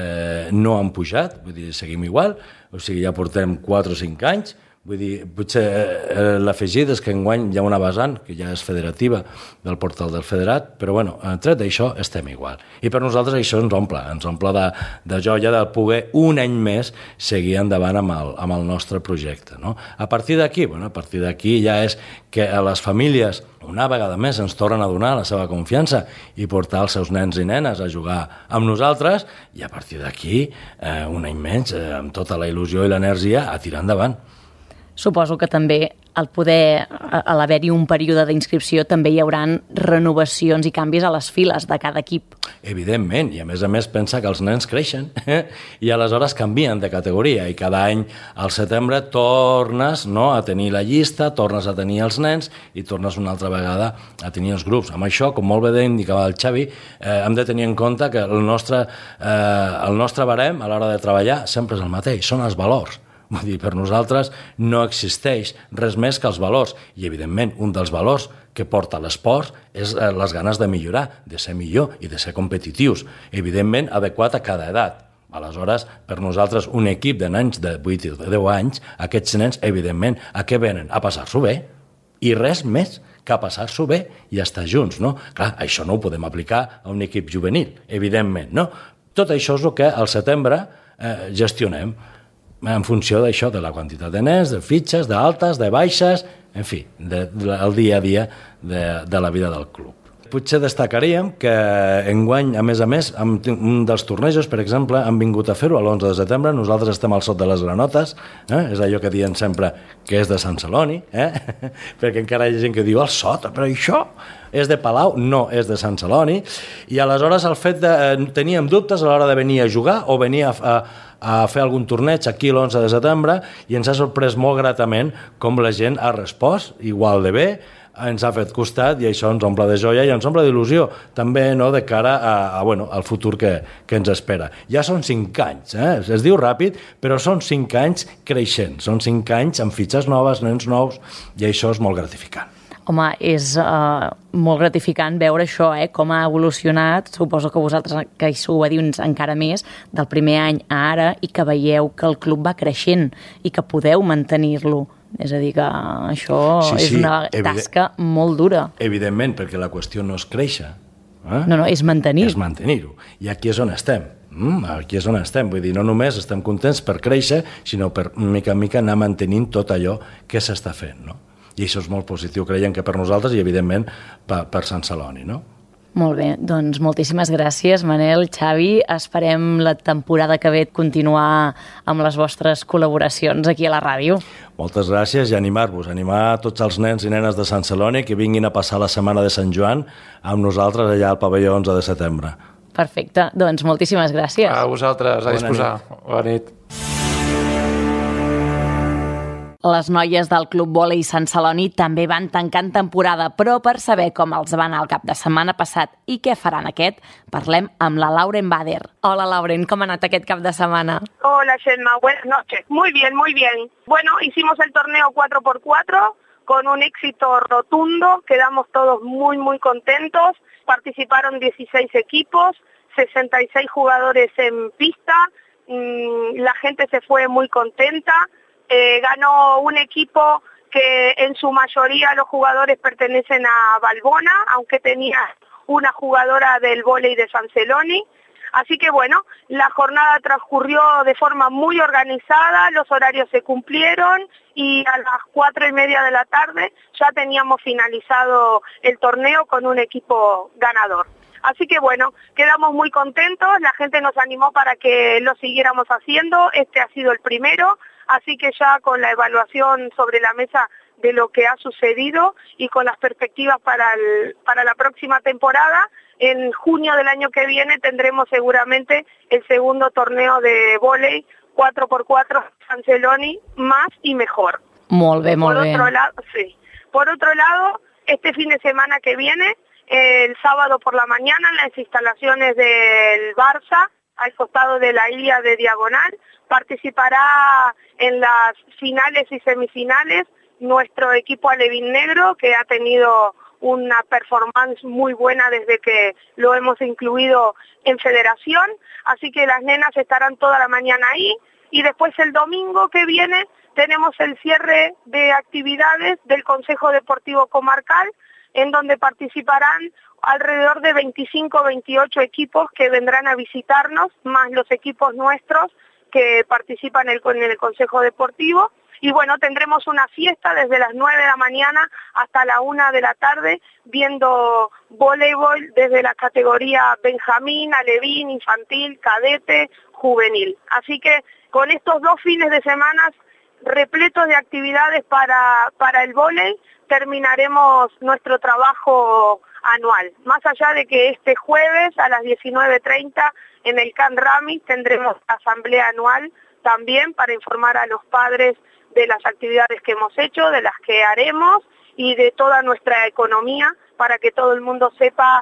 no han pujat, vull dir, seguim igual, o sigui, ja portem 4 o 5 anys. Vull dir, potser l'afegit és que enguany hi ha una vessant, que ja és federativa, del portal del federat, però bueno, tret d'això estem igual. I per nosaltres això ens omple de joia de poder un any més seguir endavant amb el nostre projecte, no? A partir d'aquí ja és que a les famílies una vegada més ens tornen a donar la seva confiança i portar els seus nens i nenes a jugar amb nosaltres, i a partir d'aquí, un any menys, amb tota la il·lusió i l'energia, a tirar endavant. Suposo que també a l'haver-hi un període d'inscripció també hi hauran renovacions i canvis a les files de cada equip. Evidentment, i a més pensa que els nens creixen i aleshores canvien de categoria i cada any al setembre tornes a tenir la llista, tornes a tenir els nens i tornes una altra vegada a tenir els grups. Amb això, com molt bé indicava el Xavi, hem de tenir en compte que el nostre barem a l'hora de treballar sempre és el mateix, són els valors. Vull dir, per nosaltres no existeix res més que els valors i, evidentment, un dels valors que porta l'esport és les ganes de millorar, de ser millor i de ser competitius, evidentment adequat a cada edat. Aleshores, per nosaltres, un equip de nens de 8 o 10 anys, aquests nens, evidentment, a què venen? A passar-s'ho bé. I res més que a passar-s'ho bé i estar junts, no? Clar, això no ho podem aplicar a un equip juvenil, evidentment, no? Tot això és el que al setembre gestionem en funció d'això, de la quantitat de nens, de fitxes, d'altes, de baixes, en fi, del dia a dia de la vida del club. Potser destacaríem que enguany, a més, un dels tornejos, per exemple, han vingut a fer-ho l'11 de setembre, nosaltres estem al Sot de les Granotes, és allò que diuen sempre que és de Sant Celoni, perquè encara hi ha gent que diu el Sot, però això és de Palau, no, és de Sant Celoni, i aleshores el fet de teníem dubtes a l'hora de venir a jugar o venir a fer algun torneig aquí l'11 de setembre i ens ha sorprès molt gratament com la gent ha respost igual de bé ens ha fet costat i això ens omple de joia i ens omple d'il·lusió també, no?, de cara al futur que ens espera. Ja són 5 anys, es diu ràpid, però són 5 anys creixent, són 5 anys amb fitxes noves, nens nous, i això és molt gratificant. Home, és molt gratificant veure això, com ha evolucionat. Suposo que vosaltres, que hi sou a dins encara més, del primer any a ara, i que veieu que el club va creixent i que podeu mantenir-lo. És a dir, que això és una tasca molt dura. Evidentment, perquè la qüestió no és créixer. No, és mantenir-ho. És mantenir-ho. I aquí és on estem. Aquí és on estem. Vull dir, no només estem contents per créixer, sinó per mica en mica anar mantenint tot allò que s'està fent, no? I això és molt positiu, creiem que per nosaltres i, evidentment, per Sant Celoni, no? Molt bé, doncs moltíssimes gràcies, Manel, Xavi. Esperem la temporada que ve continuar amb les vostres col·laboracions aquí a la ràdio. Moltes gràcies i animar-vos, animar tots els nens i nenes de Sant Celoni que vinguin a passar la setmana de Sant Joan amb nosaltres allà al pavelló 11 de setembre. Perfecte, doncs moltíssimes gràcies. A vosaltres, a disposar. Bona nit. Les noies del Club Vòlei Sant Celoni també van tancant temporada, però per saber com els va anar el cap de setmana passat i què faran aquest, parlem amb la Lauren Bader. Hola, Lauren, com ha anat aquest cap de setmana? Hola, Gemma, buenas noches. Muy bien, muy bien. Bueno, hicimos el torneo 4x4 con un éxito rotundo, quedamos todos muy, muy contentos. Participaron 16 equipos, 66 jugadores en pista, la gente se fue muy contenta. Ganó un equipo que en su mayoría los jugadores pertenecen a Valbona, aunque tenía una jugadora del vóley de San Celoni. Así que bueno, la jornada transcurrió de forma muy organizada, los horarios se cumplieron y a las 4:30 de la tarde ya teníamos finalizado el torneo con un equipo ganador. Así que bueno, quedamos muy contentos, la gente nos animó para que lo siguiéramos haciendo, este ha sido el primero. Así que ya con la evaluación sobre la mesa de lo que ha sucedido y con las perspectivas para la próxima temporada, en junio del año que viene tendremos seguramente el segundo torneo de vóley 4x4 San Celoni, más y mejor. Molt bé, molt bé. Por otro lado, este fin de semana que viene, el sábado por la mañana, en las instalaciones del Barça, al costado de la isla de Diagonal, participará en las finales y semifinales nuestro equipo alevín negro, que ha tenido una performance muy buena desde que lo hemos incluido en federación, así que las nenas estarán toda la mañana ahí, y después el domingo que viene tenemos el cierre de actividades del Consejo Deportivo Comarcal, en donde participarán alrededor de 25 o 28 equipos que vendrán a visitarnos, más los equipos nuestros que participan en el Consejo Deportivo. Y bueno, tendremos una fiesta desde las 9 de la mañana hasta la 1 de la tarde, viendo voleibol desde la categoría Benjamín, Alevín, Infantil, Cadete, Juvenil. Así que con estos 2 fines de semana repletos de actividades para el vóley, terminaremos nuestro trabajo anual. Más allá de que este jueves a las 19:30 en el Can Ramis tendremos la asamblea anual también para informar a los padres de las actividades que hemos hecho, de las que haremos y de toda nuestra economía, para que todo el mundo sepa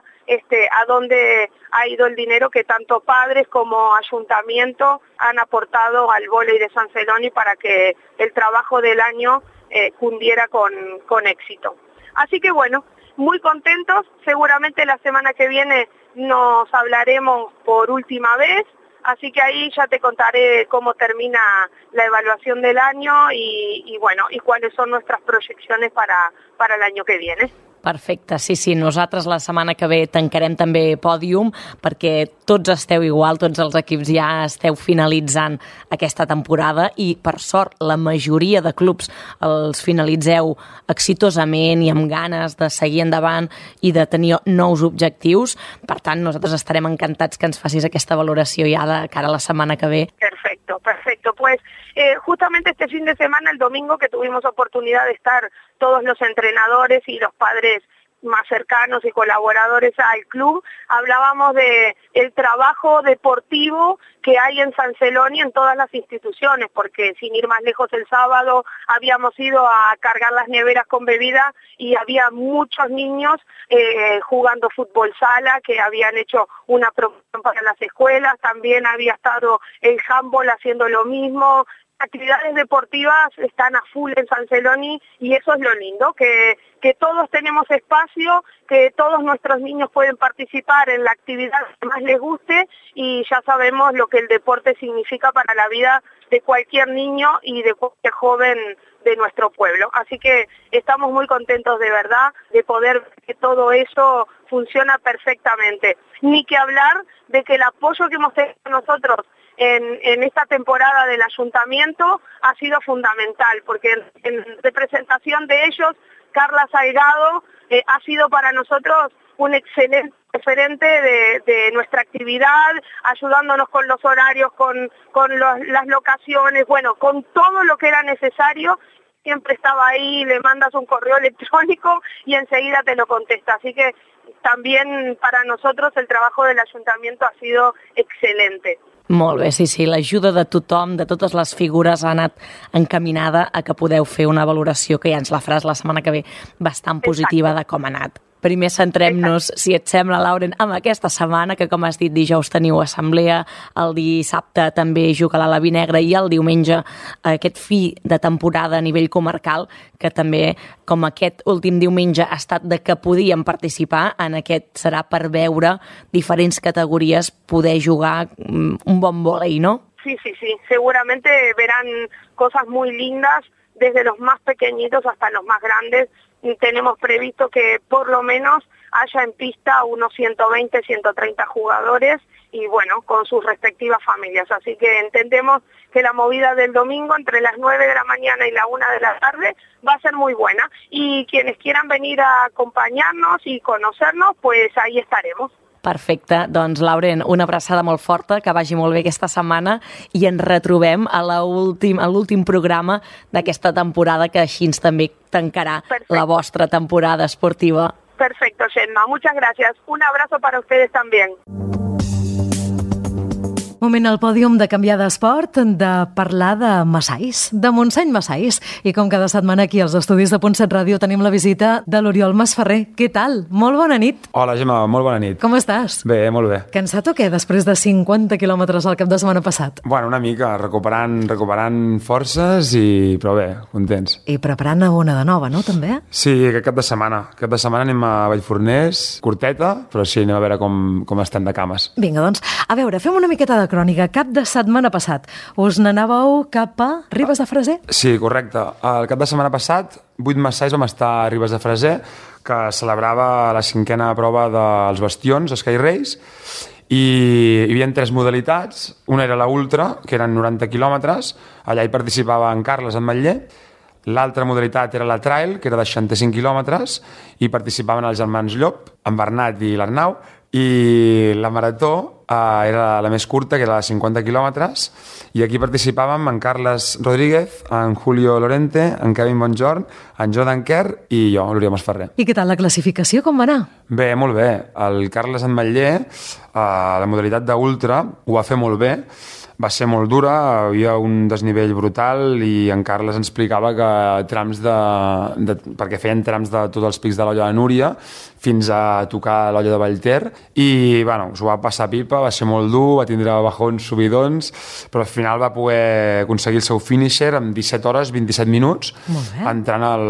a dónde ha ido el dinero que tanto padres como ayuntamiento han aportado al vóley de San Celoni para que el trabajo del año cundiera con éxito. Así que bueno, muy contentos, seguramente la semana que viene nos hablaremos por última vez, así que ahí ya te contaré cómo termina la evaluación del año y bueno, y cuáles son nuestras proyecciones para el año que viene. Perfecte, sí, nosaltres la setmana que ve tancarem també pòdium perquè tots esteu igual, tots els equips ja esteu finalitzant aquesta temporada i per sort la majoria de clubs els finalitzeu exitosament i amb ganes de seguir endavant i de tenir nous objectius. Per tant, nosaltres estarem encantats que ens facis aquesta valoració ja de cara a la setmana que ve. Perfecto. Pues justamente este fin de semana, el domingo, que tuvimos oportunidad de estar todos los entrenadores y los padres más cercanos y colaboradores al club, hablábamos de el trabajo deportivo que hay en San Celoni en todas las instituciones, porque sin ir más lejos el sábado habíamos ido a cargar las neveras con bebida y había muchos niños jugando fútbol sala que habían hecho una promoción para las escuelas, también había estado el handball haciendo lo mismo. Actividades deportivas están a full en San Celoni y eso es lo lindo, que todos tenemos espacio, que todos nuestros niños pueden participar en la actividad que más les guste y ya sabemos lo que el deporte significa para la vida de cualquier niño y de cualquier joven de nuestro pueblo. Así que estamos muy contentos de verdad de poder ver que todo eso funciona perfectamente. Ni que hablar de que el apoyo que hemos tenido nosotros en esta temporada del ayuntamiento ha sido fundamental, porque en representación de ellos, Carla Salgado ha sido para nosotros un excelente referente de nuestra actividad, ayudándonos con los horarios, con las locaciones, bueno, con todo lo que era necesario. Siempre estaba ahí, le mandas un correo electrónico y enseguida te lo contesta. Así que también para nosotros el trabajo del ayuntamiento ha sido excelente. Molt bé, sí, l'ajuda de tothom, de totes les figures ha anat encaminada a que podeu fer una valoració, que ja ens la faràs la setmana que ve, bastant positiva de com ha anat. Primer centrem-nos, si et sembla, Lauren, amb aquesta setmana, que com has dit, dijous teniu assemblea, el dissabte també juga l'Ala Vinegra i el diumenge aquest fi de temporada a nivell comarcal, que també, com aquest últim diumenge ha estat de que podíem participar, en aquest serà per veure diferents categories, poder jugar un bon vòlei, ¿no? Sí, seguramente verán cosas muy lindas, desde los más pequeñitos hasta los más grandes. Tenemos previsto que por lo menos haya en pista unos 120, 130 jugadores y bueno, con sus respectivas familias. Así que entendemos que la movida del domingo entre las 9 de la mañana y la 1 de la tarde va a ser muy buena. Y quienes quieran venir a acompañarnos y conocernos, pues ahí estaremos. Perfecte, doncs Lauren, una abraçada molt forta, que vagi molt bé aquesta setmana i ens retrobem a l'últim programa d'aquesta temporada, que així també tancarà la vostra temporada esportiva. Perfecto, Gemma, muchas gracias. Un abrazo para ustedes también. Moment al pòdium de canviar d'esport, de parlar de Massais, de Montseny Massais. I com cada setmana aquí als estudis de Punt 7 Ràdio tenim la visita de l'Oriol Masferrer. Què tal? Molt bona nit. Hola, Gemma, molt bona nit. Com estàs? Bé, molt bé. Cansat o què, després de 50 quilòmetres el cap de setmana passat? Bueno, una mica, recuperant forces, però bé, contents. I preparant una de nova, no, també? Sí, aquest cap de setmana. Aquest cap de setmana anem a Vallforners, curteta, però sí, anem a veure com estem de cames. Vinga, doncs, a veure, fem una miqueta de crònica. Cap de setmana passat, us n'anàveu cap a Ribes de Freser? Sí, correcte. El cap de setmana passat, 8 Massais vam estar a Ribes de Freser, que celebrava la 5a prova dels bastions, Sky Race, i hi havia 3 modalitats. Una era la Ultra, que eren 90 quilòmetres, allà hi participava en Carles Ametller. L'altra modalitat era la Trail, que era de 65 quilòmetres, i participaven els germans Llop, en Bernat i l'Arnau, i la marató era la més curta, que era de 50 quilòmetres, i aquí participàvem en Carles Rodríguez, en Julio Lorente, en Kevin Bonjorn, en Jordan Kerr i jo, l'Oriol Masferrer. I què tal la classificació, com va anar? Bé, molt bé. El Carles Ametller, la modalitat d'ultra, ho va fer molt bé. Va ser molt dura, hi havia un desnivell brutal i en Carles ens explicava que trams perquè feien trams de tots els pics de l'Olla de Núria fins a tocar l'Olla de Vallter i bueno, s'ho va passar pipa, va ser molt dur, va tindre bajons, subidons, però al final va poder aconseguir el seu finisher amb 17 hores, 27 minuts, entrant al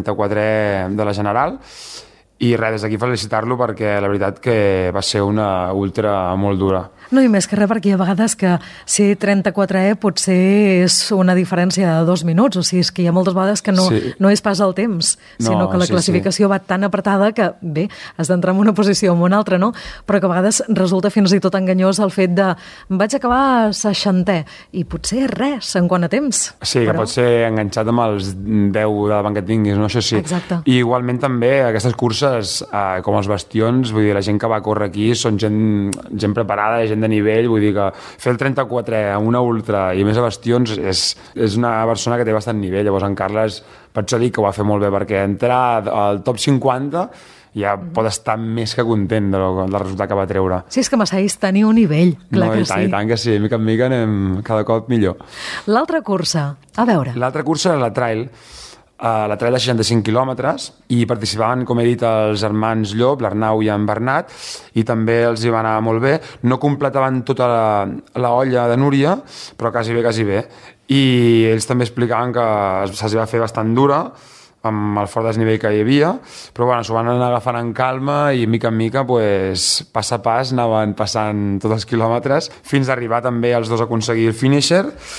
34è de la General. I res, des d'aquí felicitar-lo perquè la veritat que va ser una ultra molt dura. No, i més que res, perquè hi ha vegades que ser 34è potser és una diferència de 2 minuts, o sigui, és que hi ha moltes vegades que no és pas el temps, sinó que la classificació va tan apretada que, bé, has d'entrar en una posició o en una altra, no? Però que a vegades resulta fins i tot enganyós el fet de vaig acabar 60è, i potser res en quant a temps. Sí, que pot ser enganxat amb els 10 de davant que tinguis, no? Això sí. Exacte. I igualment també aquestes curses, com els bastions, vull dir, la gent que va córrer aquí són gent preparada, gent gent de nivell, vull dir que fer el 34è a una ultra i més a bastions és una persona que té bastant nivell. Llavors en Carles, per això dic que ho va fer molt bé, perquè entrar al top 50 ja pot estar més que content del resultat que va treure. Sí, és que Massaís tenia un nivell, clar que sí. I tant que sí, mica en mica anem cada cop millor. L'altra cursa, a veure. L'altra cursa era la trail de 65 quilòmetres, i participaven, com he dit, els germans Llop, l'Arnau i en Bernat, i també els hi va anar molt bé. No completaven tota la olla de Núria, però quasi bé. I ells també explicaven que se'ls va fer bastant dura, amb el fort desnivell que hi havia, però bueno, s'ho van anar agafant en calma i mica en mica, pues, pas a pas, anaven passant tots els quilòmetres, fins a arribar també els dos a aconseguir el finisher,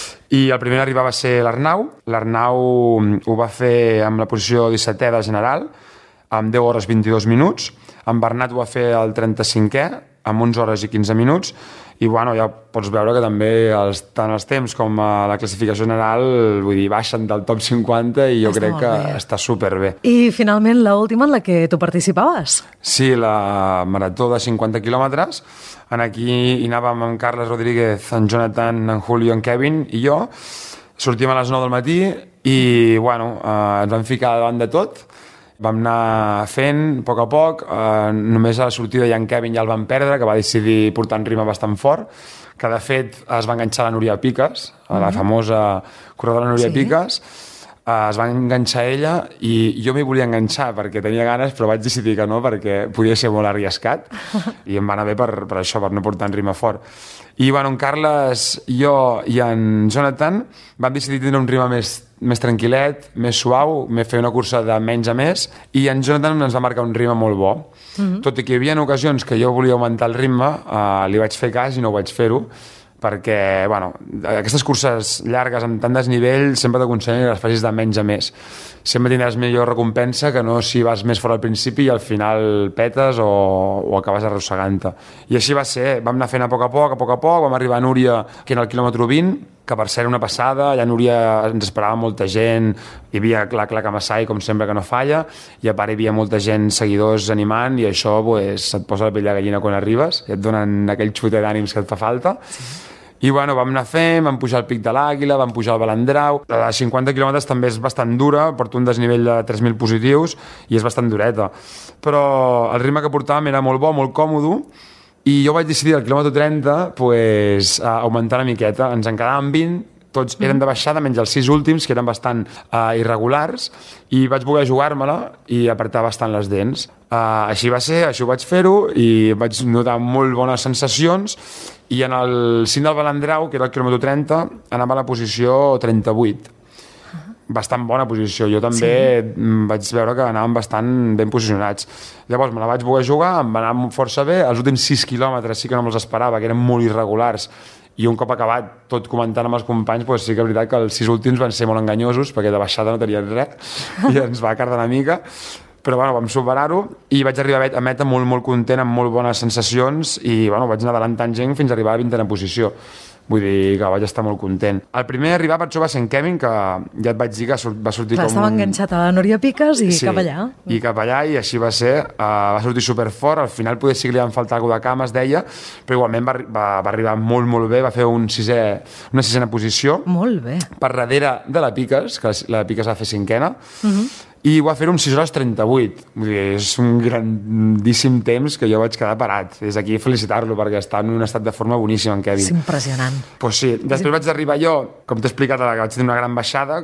i el primer a arribar va ser l'Arnau. L'Arnau ho va fer amb la posició 17è de general, amb 10 hores 22 minuts. En Bernat ho va fer el 35è, amb 11 hores i 15 minuts, i bueno, ja pots veure que també tant els temps com la classificació general, vull dir, baixen del top 50 i jo crec que està superbé. I finalment l'última en la que tu participaves? Sí, la marató de 50 quilòmetres. Aquí hi anàvem amb Carles Rodríguez, en Jonathan, en Julio, en Kevin i jo. Sortíem a les 9 del matí i bueno, ens vam ficar davant de tot. Vam anar fent a poc, només a la sortida ja en Kevin ja el van perdre, que va decidir portar en rima bastant fort, que de fet es va enganxar la Núria Piques, la famosa corredora Núria Piques, es va enganxar ella i jo m'hi volia enganxar perquè tenia ganes, però vaig decidir que no perquè podia ser molt arriscat i em va anar bé per això, per no portar en rima fort. I bueno, en Carles, jo i en Jonathan vam decidir tindre un rima més tranquil·let, més suau, fer una cursa de menys a més, i en Jonathan ens va marcar un ritme molt bo. Tot i que hi havia ocasions que jo volia augmentar el ritme, li vaig fer cas i no ho vaig fer-ho, perquè bueno, aquestes curses llargues amb tant desnivell sempre t'aconsellen que les facis de menys a més. Sempre tindràs millor recompensa que no si vas més fort al principi i al final petes o acabes arrossegant-te. I així va ser, vam anar fent a poc, vam arribar a Núria, que era al quilòmetre 20, que per ser una passada, allà a Núria ens esperava molta gent, hi havia la Claca Massai, com sempre, que no falla, i a part hi havia molta gent, seguidors animant, i això pues, et posa la pell de gallina quan arribes, i et donen aquell xutet d'ànims que et fa falta. I bueno, vam anar fent, vam pujar al Pic de l'Àguila, vam pujar al Balandrau. La de 50 quilòmetres també és bastant dura, porta un desnivell de 3.000 positius i és bastant dureta. Però el ritme que portàvem era molt bo, molt còmode, i jo vaig decidir al quilòmetre 30 pues, augmentar una miqueta. Ens en quedàvem 20, tots eren de baixada, menys els 6 últims, que eren bastant irregulars, i vaig voler jugar-me-la i apretar bastant les dents. Així va ser, així ho vaig fer-ho, i vaig notar molt bones sensacions, i en el cim del Balandrau, que era el quilòmetre 30, anava a la posició 38. Bastant bona posició. Jo també vaig veure que anàvem bastant ben posicionats. Llavors me la vaig voler jugar, em va anar força bé. Els últims 6 quilòmetres sí que no me'ls esperava, que eren molt irregulars, i un cop acabat, tot comentant amb els companys, pues sí que és veritat que els 6 últims van ser molt enganyosos, perquè de baixada no tenien res, i ens va cardar una mica, però bueno, vam superar-ho, i vaig arribar a meta molt, molt content, amb molt bones sensacions, i bueno, vaig anar adelantant gent fins a arribar a la 20a posició. Vull dir que vaig estar molt content. El primer a arribar per això va ser en Kevin, que ja et vaig dir que va sortir clar, com... Estava enganxat a la Núria Piques i cap allà. I cap allà, i així va ser. Va sortir superfort, al final poder sí que li van faltar alguna de cama, es deia, però igualment va arribar molt, molt bé, va fer una sisena posició. Molt bé. Per darrere de la Piques, que la Piques va fer 5a, i ho va fer un 6 hores 38. Vull dir, és un grandíssim temps que jo vaig quedar parat. Des d'aquí felicitar-lo, perquè està en un estat de forma boníssim, en Kevin. És impressionant. Pues sí. Després vaig arribar jo, com t'he explicat, que vaig tenir una gran baixada,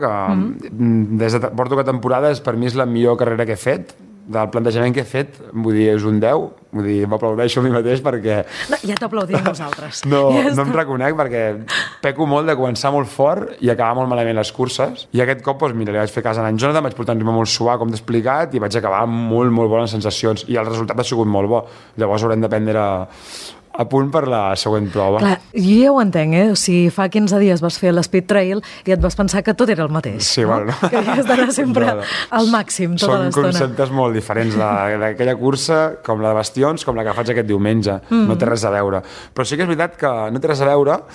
que porto que temporada per mi és la millor carrera que he fet, del plantejament que he fet, vull dir, és un 10, vull dir, m'aplaudeixo a mi mateix perquè... No, ja t'aplaudim nosaltres. No em reconec perquè peco molt de començar molt fort i acabar molt malament les curses, i aquest cop, doncs, mira, li vaig fer cas a en Jonathan, vaig portar un ritme molt suau, com t'he explicat, i vaig acabar amb molt, molt bones sensacions, i el resultat ha sigut molt bo. Llavors haurem de prendre a punt per la següent prova. Clar, jo ja ho entenc, O sigui, fa 15 dies vas fer l'Speed Trail i et vas pensar que tot era el mateix. Sí, no? bueno. Que havies d'anar sempre al màxim tota l'estona. Són conceptes molt diferents d'aquella cursa, com la de Bastions, com la que faig aquest diumenge. No té res a veure. Però sí que és veritat que no té res a veure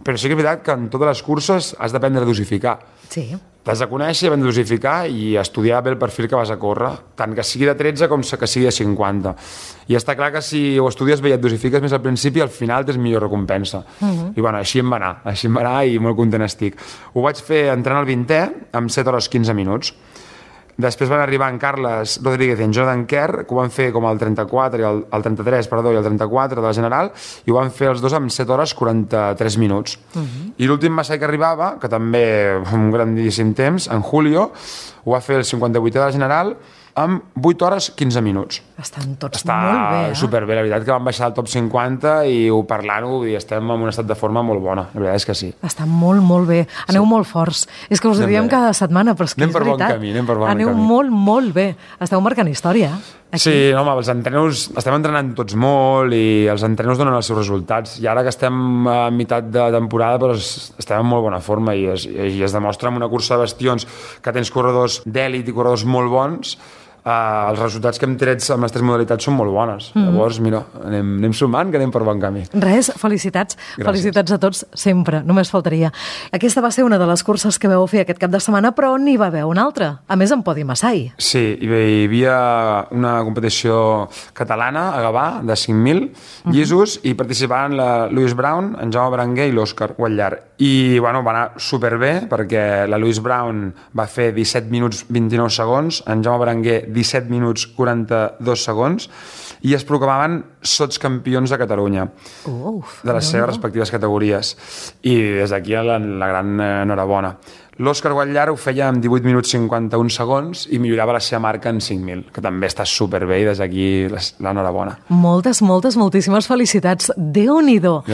Però sí que és veritat que en totes les curses has d'aprendre a dosificar. Sí. T'has de conèixer, aprendre a dosificar i estudiar bé el perfil que vas a córrer, tant que sigui de 13 com que sigui de 50. I està clar que si ho estudies bé i et dosifiques més al principi, al final tens millor recompensa. I bueno, així em va anar i molt content estic. Ho vaig fer entrant al 20è amb 7 hores 15 minuts. Després van arribar en Carles Rodríguez i en Jordan Kerr, que ho van fer com el 34 i el 33, perdó, i el 34 de la General, i ho van fer els dos amb 7 hores 43 minuts. I l'últim massai que arribava, que també un grandíssim temps, en Julio, ho va fer el 58è de la General, amb 8 hores 15 minuts. Estan tots molt bé, Està superbé, la veritat que van baixar al top 50 i parlant-ho, estem en un estat de forma molt bona, la veritat és que sí. Està molt, molt bé. Aneu molt forts. És que us ho diem cada setmana, però és que és veritat. Anem per bon camí. Aneu molt, molt bé. Esteu marcant història, aquí. Sí, home, els entrenos, estem entrenant tots molt i els entrenos donen els seus resultats. I ara que estem a meitat de temporada, doncs estem en molt bona forma i es demostra en una cursa de bastions que tens corredors d'èlit i corredors molt bons. Els resultats que hem tret amb les 3 modalitats són molt bones. Llavors, mira, anem sumant, que anem per bon camí. Res, felicitats. Gràcies. Felicitats a tots, sempre, només faltaria. Aquesta va ser una de les curses que vau fer aquest cap de setmana, però n'hi va haver una altra, a més en podi Massai. Sí, hi havia una competició catalana a Gavà de 5.000 llisos i participaven la Louise Brown, en Jaume Berenguer i l'Òscar Guatllar. I bueno, va anar superbé perquè la Louise Brown va fer 17 minuts 29 segons, en Jaume Berenguer 17 minuts 42 segons i es proclamaven sotscampions de Catalunya de les seves respectives categories i des d'aquí la gran enhorabona. L'Òscar Guatllar ho feia amb 18 minuts 51 segons i millorava la seva marca en 5.000, que també està superbé i des d'aquí l'enhorabona. Moltíssimes felicitats. Déu-n'hi-do.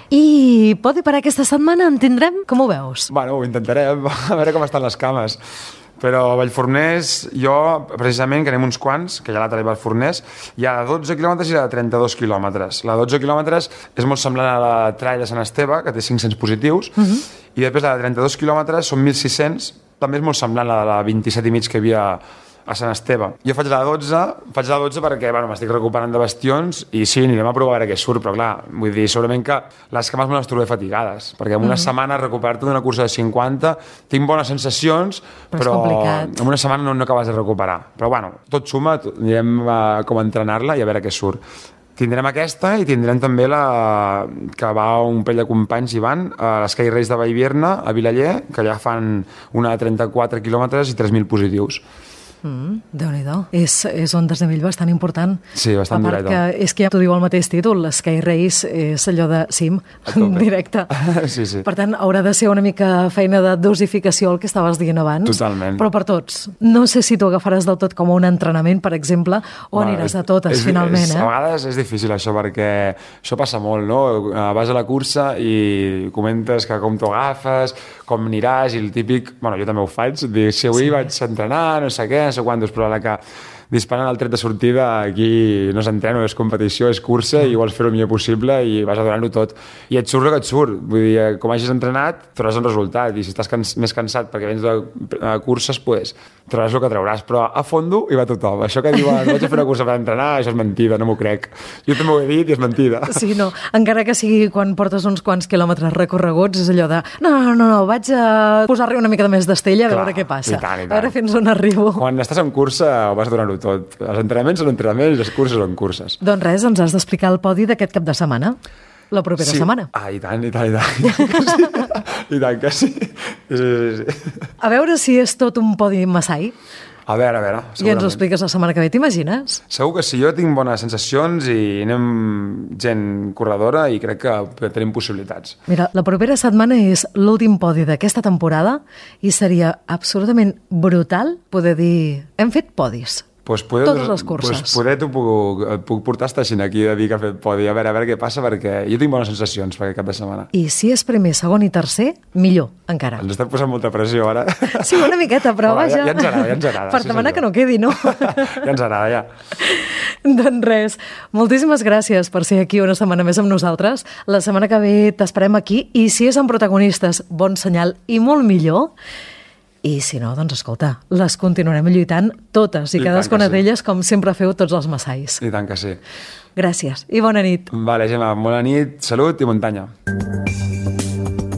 I podi per aquesta setmana en tindrem? Com ho veus? Bueno, ho intentarem, a veure com estan les cames. Però a Vallforners, jo, precisament, que anem uns quants, que hi ha l'altre a Vallforners, hi ha de 12 quilòmetres i la de 32 quilòmetres. La de 12 quilòmetres és molt semblant a la Trail de Sant Esteve, que té 500 positius, i després la de 32 quilòmetres són 1.600, també és molt semblant a la 27 i mig que hi havia a Sant Esteve. Jo faig la 12 perquè bueno, m'estic recuperant de bastions i sí, anirem a provar a veure què surt, però clar, vull dir, segurament que les cames me les trobaré fatigades, perquè en una setmana recuperar-te d'una cursa de 50 tinc bones sensacions, però en una setmana no acabes de recuperar. Però bueno, tot suma, anirem com a entrenar-la i a veure què surt. Tindrem aquesta i tindrem també la que va un parell de companys i van a l'Sky Race de Vallvierna, a Vilaller, que allà fan una de 34 quilòmetres i 3.000 positius. Déu-n'hi-do. És un desnivell bastant important. Sí, bastant dureta. A part que és que ja t'ho diu el mateix títol, l'Sky Race és allò de cim, directe. Sí. Per tant, haurà de ser una mica feina de dosificació el que estaves dient abans. Totalment. Però per tots. No sé si t'ho agafaràs del tot com un entrenament, per exemple, o aniràs de totes, finalment. A vegades és difícil això, perquè això passa molt, no? Vas a la cursa i comentes que com t'ho agafes, com aniràs, i el típic... Bueno, jo també ho faig, dic, si avui vaig entrenar, no sé què, no sé quantos, però a la que disparant el tret de sortida aquí no s'entrena, és competició, és cursa i vols fer el millor possible i vas a donar-ho tot. I et surt el que et surt. Vull dir, com hagis entrenat, trobaràs un resultat. I si estàs més cansat perquè vens de curses, pues, trobaràs el que trauràs. Però a fondo hi va tothom. Això que diuen, vaig a fer una cursa per entrenar, això és mentida, no m'ho crec. Jo també ho he dit i és mentida. Sí, no. Encara que sigui quan portes uns quants quilòmetres recorreguts, és allò de no, vaig a posar-li una mica de més d'estella a veure què passa. I tant. A veure fins on arribo. Quan estàs en cursa vas a donar-ho tot. Els entrenaments són entrenaments i les curses són curses. Doncs res, ens has d'explicar el podi d'aquest cap de setmana. La propera setmana. I tant. I tant que sí. Sí. A veure si és tot un podi Massai. A veure, I ens ho expliques la setmana que ve, t'imagines? Segur que sí, jo tinc bones sensacions i anem gent corredora i crec que tenim possibilitats. Mira, la propera setmana és l'últim podi d'aquesta temporada i seria absolutament brutal poder dir, hem fet podis. Totes les curses. Poder t'ho puc portar esteixint aquí de dir que ha fet podi, a veure què passa, perquè jo tinc bones sensacions per aquest cap de setmana. I si és primer, segon i tercer, millor, encara. Ens estem posant molta pressió ara. Sí, una miqueta, però vaja. Ja ens agrada. Per demanar que no quedi, no? Ja ens agrada, ja. Doncs res, moltíssimes gràcies per ser aquí una setmana més amb nosaltres. La setmana que ve t'esperem aquí i si és amb protagonistes, bon senyal i molt millor. I si no, doncs escolta, les continuarem lluitant totes i cadascuna d'elles com sempre feu tots els massais. I tant que sí. Gràcies i bona nit. Vale, Gemma, bona nit, salut i muntanya.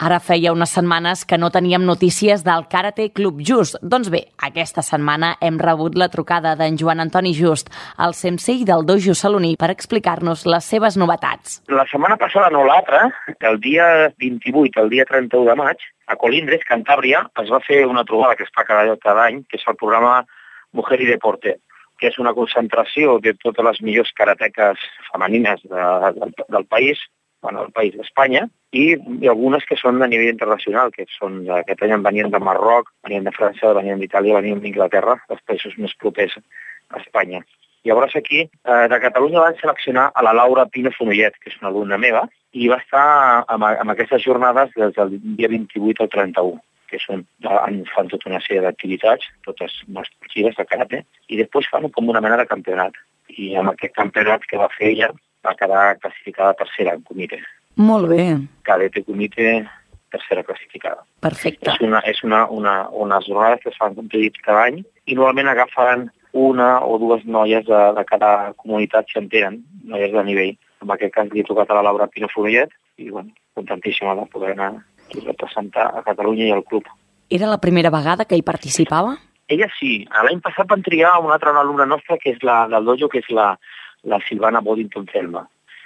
Ara feia unes setmanes que no teníem notícies del Karate Club Just. Doncs bé, aquesta setmana hem rebut la trucada d'en Joan Antoni Just, el sensei del dojo saloní, per explicar-nos les seves novetats. La setmana passada, no l'altra, el dia 28, el dia 31 de maig, a Colindres, Cantàbria, es va fer una trobada que es fa cada any, que és el programa Mujer y Deporte, que és una concentració de totes les millors karateques femenines del país, del país d'Espanya, i algunes que són de nivell internacional, que són aquest any venien de Marroc, venien de França, venien d'Itàlia, venien d'Inglaterra, els països més propers a Espanya. Llavors aquí, de Catalunya van seleccionar a la Laura Pino Fonollet, que és una alumna meva, i va estar amb aquestes jornades des del dia 28 al 31, que fan tota una sèrie d'activitats, totes esportives de karate, i després fan com una mena de campionat. I amb aquest campionat que va fer ella, va quedar classificada tercera en comitè. Molt bé. Cadete comitè, tercera classificada. Perfecte. És unes jornades que es fan cada any i normalment agafen una o dues noies de cada comunitat, si en tenen, noies de nivell. En aquest cas li he tocat a la Laura Pino Fonollet i contentíssima de poder anar i representar a Catalunya i al club. Era la primera vegada que hi participava? Ella sí. L'any passat van triar una altra alumna nostra, que és la del dojo, que és la Silvana Boddington-Thelma.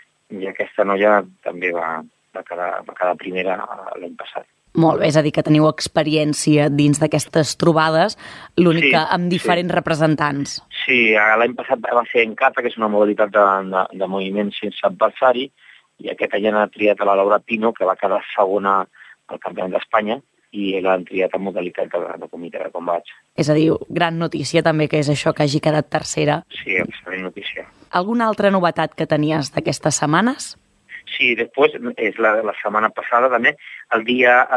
I aquesta noia també va quedar primera l'any passat. Molt bé, és a dir, que teniu experiència dins d'aquestes trobades, l'únic que amb diferents representants. Sí, l'any passat va ser en kata, que és una modalitat de moviment sense adversari, i aquest any ha triat a la Laura Pino, que va quedar segona al Campionat d'Espanya, i l'han triat en modalitat de comitè de combats. És a dir, gran notícia també que és això, que hagi quedat tercera. Sí, excel·lent notícia. Alguna altra novetat que tenies d'aquestes setmanes? Sí, després, és la setmana passada també, el dia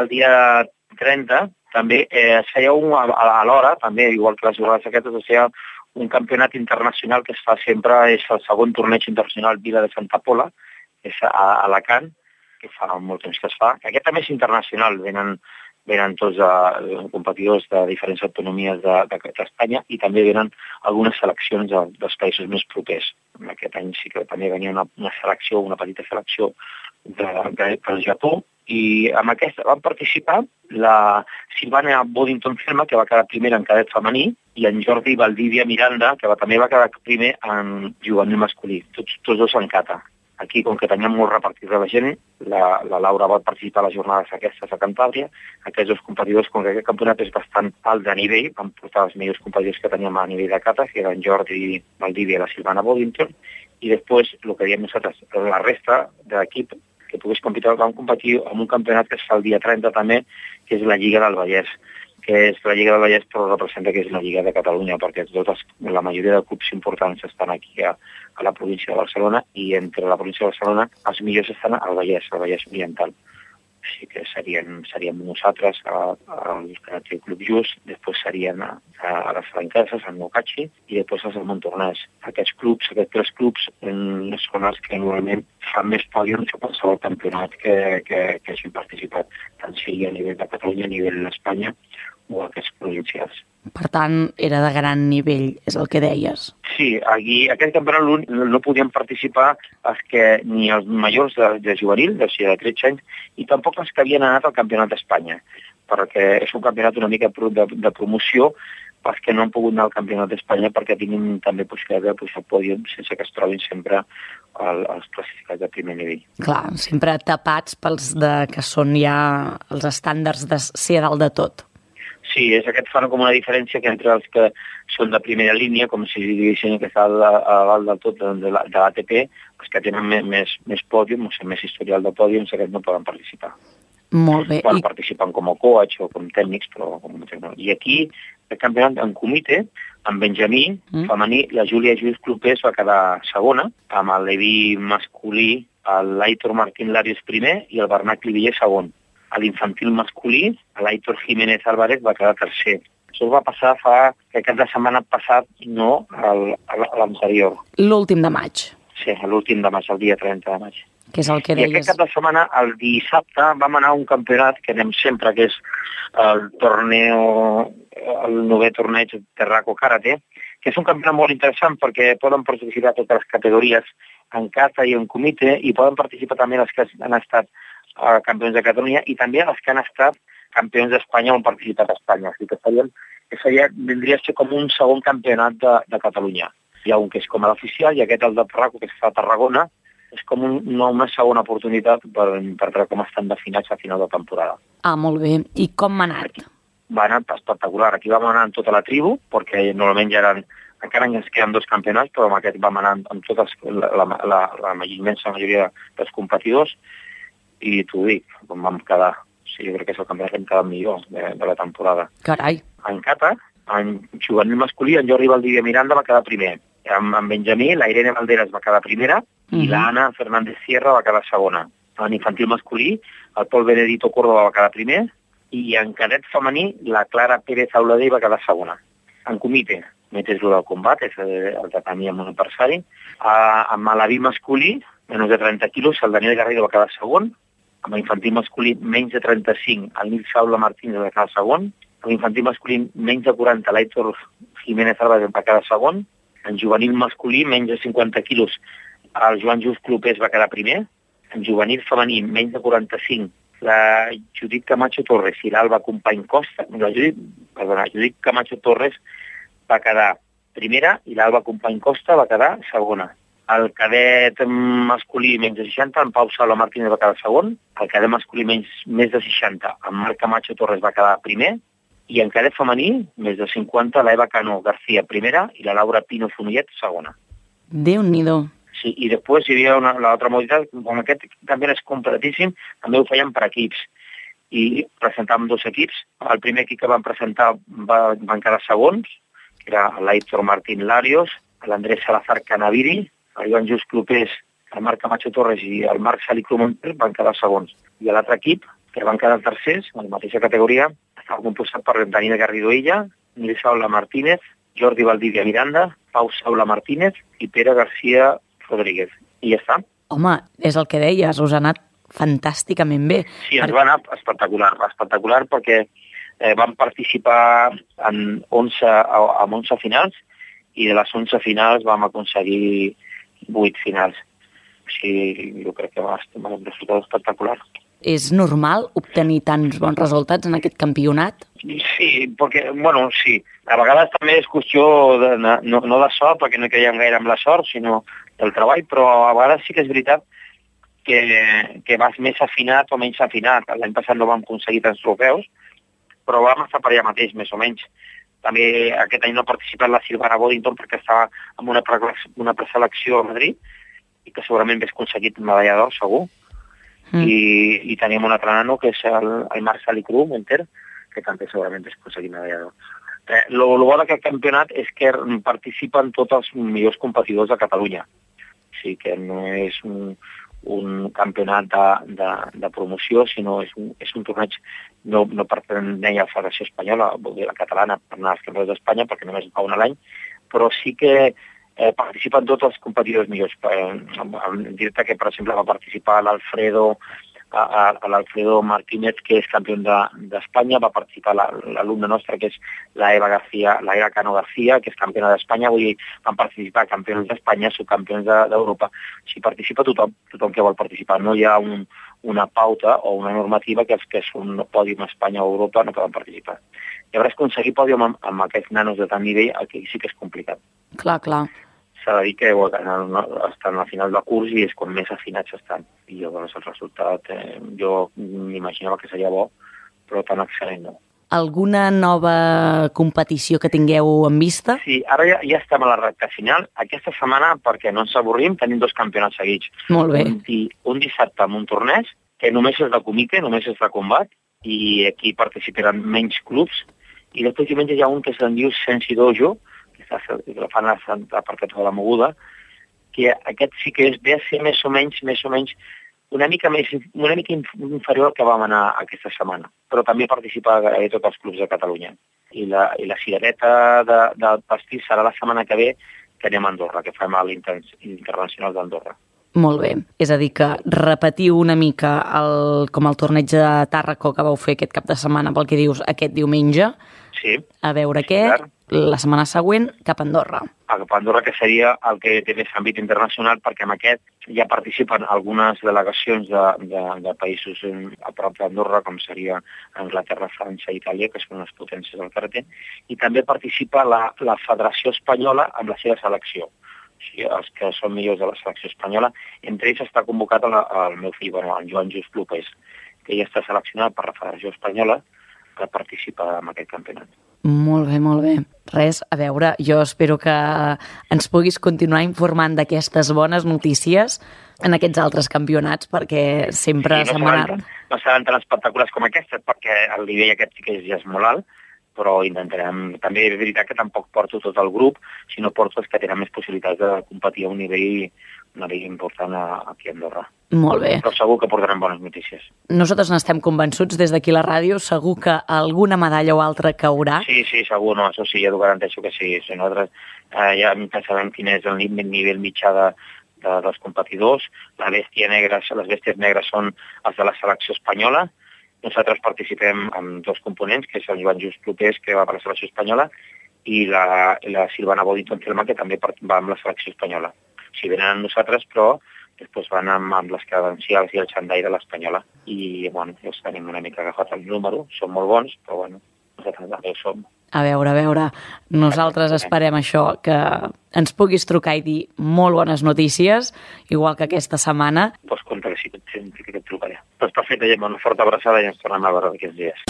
30, també es feia a l'hora, també, igual que les jornades aquestes, es feia un campionat internacional que es fa sempre, és el segon torneig internacional Vila de Santa Pola, és a Alacant, que fa molt temps que es fa. Aquest també és internacional, venen tots competidors de diferents autonomies d'Espanya i també venen algunes seleccions dels països més propers. Aquest any sí que també venia una selecció, una petita selecció del Japó, i amb aquesta van participar la Silvana Boddington-Thelma, que va quedar primera en cadet femení, i en Jordi Valdivia Miranda, que també va quedar primer en juvenil masculí, tots dos en kata. Aquí, com que teníem molt repartit de la gent, la Laura va participar a les jornades aquestes a Cantàbria. Aquests dos competidors, com que aquest campionat és bastant alt de nivell, van portar els millors competidors que teníem a nivell de kata, que eren Jordi Valdivia i la Silvana Boddington, i després, el que diem nosaltres, la resta de l'equip que pogués competir, van competir en un campionat que es fa el dia 30 també, que és la Lliga del Vallès, que és la Lliga del Vallès, però representa que és la Lliga de Catalunya, perquè la majoria de clubs importants estan aquí a la província de Barcelona, i entre la província de Barcelona els millors estan al Vallès Oriental. Així que serien nosaltres, al Karate Club Just, després serien a les Franqueses, al Mocachi, i després als Montornès. Aquests tres clubs són els que normalment fan més pòdiums a qualsevol campionat que hagin participat, tant sigui a nivell de Catalunya, a nivell d'Espanya o aquests provincials. Per tant, era de gran nivell, és el que deies. Sí, aquí, aquest campionat no podien participar ni els majors de juvenil, de 13 anys, i tampoc els que havien anat al Campionat d'Espanya, perquè és un campionat una mica de promoció, perquè no han pogut anar al Campionat d'Espanya perquè tinguin també possibilitat de pujar al pòdium sense que es trobin sempre els classificats de primer nivell. Clar, sempre tapats pels que són ja els estàndards de ser a dalt de tot. Sí, aquest fan com una diferència que entre els que són de primera línia, com si diguéssim que està a dalt del tot de l'ATP, els que tenen més pòdium, o sigui, més historial de pòdiums, aquests no poden participar. Molt bé. Participen com a coach o com tècnics, però com a entrenador. I aquí, el campionat en comitè, amb Benjamí, femení, la Júlia Lluís Clopés va quedar segona, amb el Leví masculí, l'Aitor Martín Larios primer i el Bernat Cliviller segon. A l'infantil masculí, l'Aitor Jiménez Álvarez va quedar tercer. Això va passar aquest de setmana passat, no l'anterior. L'últim de maig. Sí, l'últim de maig, el dia 30 de maig. Que és el que deies. I aquest cap de setmana, el dissabte, vam anar a un campionat que anem sempre, que és el 9è torneig Terraco Karate, que és un campionat molt interessant perquè poden participar totes les categories en kata i en comitè, i poden participar també les que han estat campions de Catalunya i també els que han estat campions d'Espanya o han participat a Espanya. O sigui que vindria a ser com un segon campionat de Catalunya. Hi ha un que és com a l'oficial i aquest, el de Parraco, que està a Tarragona, és com una segona oportunitat per veure com estan definats a final de temporada. Ah, molt bé. I com ha anat? Va anar espectacular. Aquí vam anar amb tota la tribu, perquè normalment ja encara ens queden 2 campionats, però amb aquest vam anar amb totes la immensa majoria dels competidors, i t'ho dic, vam quedar, jo crec que és el campionat que hem quedat millor de la temporada. Carai. En Cata, en juvenil masculí, en Jordi Valdivia Miranda va quedar primer. En Benjamí, la Irene Valderas va quedar primera i l'Anna Fernández Sierra va quedar segona. En infantil masculí, el Pol Benedito Córdoba va quedar primer i en cadet femení, la Clara Pérez Auladell va quedar segona. En comitè, és el del combat, és el que tenia amb un adversari. En malaví masculí, menys de 30 quilos, el Daniel Garrido va quedar segon. En infantil masculí, menys de 35, el Nil Saula Martínez va quedar segon. En infantil masculí, menys de 40, l'Aitor Jiménez Álvarez va quedar segon. En juvenil masculí, menys de 50 quilos, el Joan Just Clopés va quedar primer. En juvenil femení, menys de 45, la Judit Camacho Torres i l'Alba Company Costa, Judit Camacho Torres va quedar primera i l'Alba Company Costa va quedar segona. El cadet masculí menys de 60, en Pau Saula Martínez va quedar segon. El cadet masculí més de 60, en Marc Camacho Torres va quedar primer. I en cadet femení, més de 50, la Eva Cano García primera i la Laura Pino Fonollet segona. Déu-n'hi-do. Sí, i després hi havia l'altra modalitat, com aquest també és completíssim, també ho feien per equips. I presentàvem 2 equips. El primer equip que van presentar van quedar segons, que era l'Aitor Martín Larios, l'Andrés Salazar Canaviri, el Joan Just Clopés, el Marc Camacho Torres i el Marc Salicru Monter van quedar segons. I l'altre equip, que van quedar tercers, en la mateixa categoria, estava composat per Daniel Garrido Illa, Nil Saula Martínez, Jordi Valdivia Miranda, Pau Saula Martínez i Pere García Rodríguez. I ja està. Home, és el que deies, us ha anat fantàsticament bé. Sí, ens va anar espectacular perquè vam participar en 11 finals i de les 11 finals vam aconseguir 8 finals. O sigui, jo crec que va ser un resultat espectacular. És normal obtenir tants bons resultats en aquest campionat? Sí, perquè, sí. A vegades també és qüestió no de sort, perquè no creiem gaire amb la sort, sinó del treball, però a vegades sí que és veritat que vas més afinat o menys afinat. L'any passat no vam aconseguir tants trofeus, però vam estar per allà mateix, més o menys. També aquest any no ha participat la Silvana Boddington perquè estava en una preselecció a Madrid i que segurament hauria aconseguit medalla d'or, segur. I tenim un altre nano que és el Marc Salicru Monter, que també segurament hauria aconseguit medalla d'or. El bo d'aquest campionat és que participen tots els millors competidors de Catalunya. O sigui que no és un campionat de promoció, sinó és un torneig no pertanyent a la Federació Espanyola, vol dir la catalana, per anar als campionats d'Espanya, perquè només va un a l'any, però sí que participen tots els competidors millors. Dir-te que, per exemple, va participar l'Alfredo Martínez, que és campió d'Espanya, va participar l'alumna nostra, que és la Eva Cano García, que és campiona d'Espanya, vull dir, van participar campions d'Espanya, subcampions d'Europa. O sigui, participa tothom que vol participar. No hi ha una pauta o una normativa que els que són pòdium a Espanya o Europa no poden participar. Llavors, aconseguir pòdium amb aquests nanos de tant nivell, aquí sí que és complicat. Clar. S'ha de dir que estan a final de curs i és quan més afinats estan. I llavors el resultat, jo m'imaginava que seria bo, però tan excel·lent no. Alguna nova competició que tingueu en vista? Sí, ara ja estem a la recta final. Aquesta setmana, perquè no ens avorrim, tenim 2 campionats seguits. Molt bé. Un dissabte amb un torneig, que només és de comique, només és de combat, i aquí participaran menys clubs. I després diumenge hi ha un que se'n diu Sensi Dojo, que la fan a Santa Perpètua de la Moguda, que aquest sí que ve a ser més o menys una mica inferior al que vam anar aquesta setmana, però també participa gairebé tots els clubs de Catalunya. I la cirereta del pastís serà la setmana que ve, que anem a Andorra, que fem a l'Internacional d'Andorra. Molt bé, és a dir que repetiu una mica com el torneig de Tàrraco que vau fer aquest cap de setmana, pel que dius, aquest diumenge. Sí. A veure què, la setmana següent cap a Andorra. Cap a Andorra, que seria el que té més àmbit internacional, perquè en aquest ja participen algunes delegacions de països a prop d'Andorra, com seria Anglaterra, França i Itàlia, que són les potències del karate, i també participa la Federació Espanyola amb la seva selecció. O sigui, els que són millors de la selecció espanyola, entre ells està convocat el meu fill, el Joan Just López, que ja està seleccionat per la Federació Espanyola que participa en aquest campionat. Molt bé, molt bé. Res, a veure, jo espero que ens puguis continuar informant d'aquestes bones notícies en aquests altres campionats, perquè sempre no seran tan espectaculars com aquestes, perquè el nivell aquest sí que ja és molt alt, però intentarem... També és veritat que tampoc porto tot el grup, sinó porto els que tenen més possibilitats de competir a un nivell important aquí a Andorra. Molt bé. Però segur que portarem bones notícies. Nosaltres n'estem convençuts des d'aquí a la ràdio, segur que alguna medalla o altra caurà. Sí, segur, no, això sí, ja t'ho garanteixo que sí. Nosaltres ja sabem quin és el nivell mitjà dels competidors. Les bèsties negres són els de la selecció espanyola. Nosaltres participem amb 2 components, que és el Joan Just López, que va per la selecció espanyola, i la Silvana Boddington-Thelma, que també va amb la selecció espanyola. O sigui, venen amb nosaltres, però després van amb les credencials i el xandall de l'espanyola. I, bueno, els tenim una mica agafat el número, són molt bons, però, bueno, nosaltres també ho som. A veure, nosaltres esperem això, que ens puguis trucar i dir molt bones notícies, igual que aquesta setmana. Doncs compte que sí que et trucaré. Doncs perfecte, Gemma, una forta abraçada i ens tornem a veure aquests dies.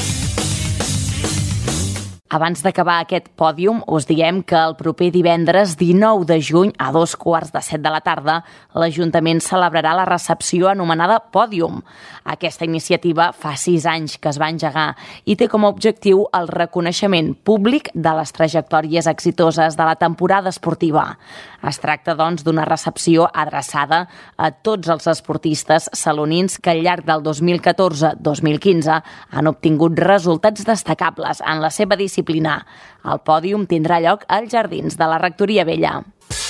Abans d'acabar aquest pòdium, us diem que el proper divendres 19 de juny a 7:15 de la tarda l'Ajuntament celebrarà la recepció anomenada Pòdium. Aquesta iniciativa fa 6 anys que es va engegar i té com a objectiu el reconeixement públic de les trajectòries exitoses de la temporada esportiva. Es tracta, doncs, d'una recepció adreçada a tots els esportistes salonins que al llarg del 2014-2015 han obtingut resultats destacables en la seva disciplina. El pòdium tindrà lloc als jardins de la Rectoria Vella.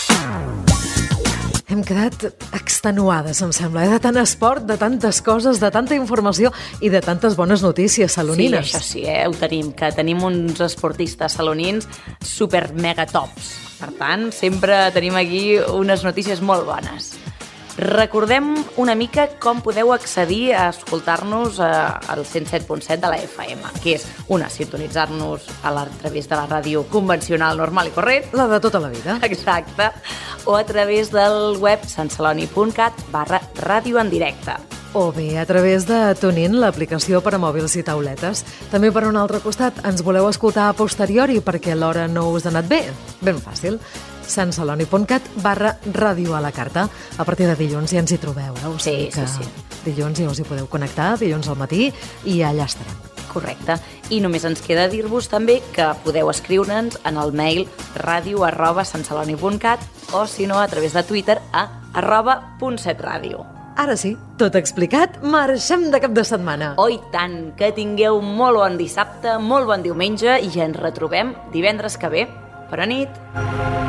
Hem quedat extenuades, em sembla, de tant esport, de tantes coses, de tanta informació i de tantes bones notícies salonines. Sí, això sí, ho tenim, que tenim uns esportistes salonins super mega tops. Per tant, sempre tenim aquí unes notícies molt bones. Recordem una mica com podeu accedir a escoltar-nos al 107.7 de la FM, que és sintonitzar-nos a través de la ràdio convencional, normal i corrent. La de tota la vida. Exacte. O a través del web santceloni.cat/ràdio en directe. O bé a través de TuneIn, l'aplicació per a mòbils i tauletes. També per un altre costat, ens voleu escoltar a posteriori perquè l'hora no us ha anat bé? Ben fàcil. santceloni.cat/ràdio a la carta. A partir de dilluns ja ens hi trobeu. Sí. Dilluns ja us hi podeu connectar, dilluns al matí, i allà estarem. Correcte. I només ens queda dir-vos també que podeu escriure'ns en el mail radio@santceloni.cat o, si no, a través de Twitter a @.setradio. Ara sí, tot explicat, marxem de cap de setmana. Oh, i tant, que tingueu molt bon dissabte, molt bon diumenge i ens retrobem divendres que ve. Bona nit.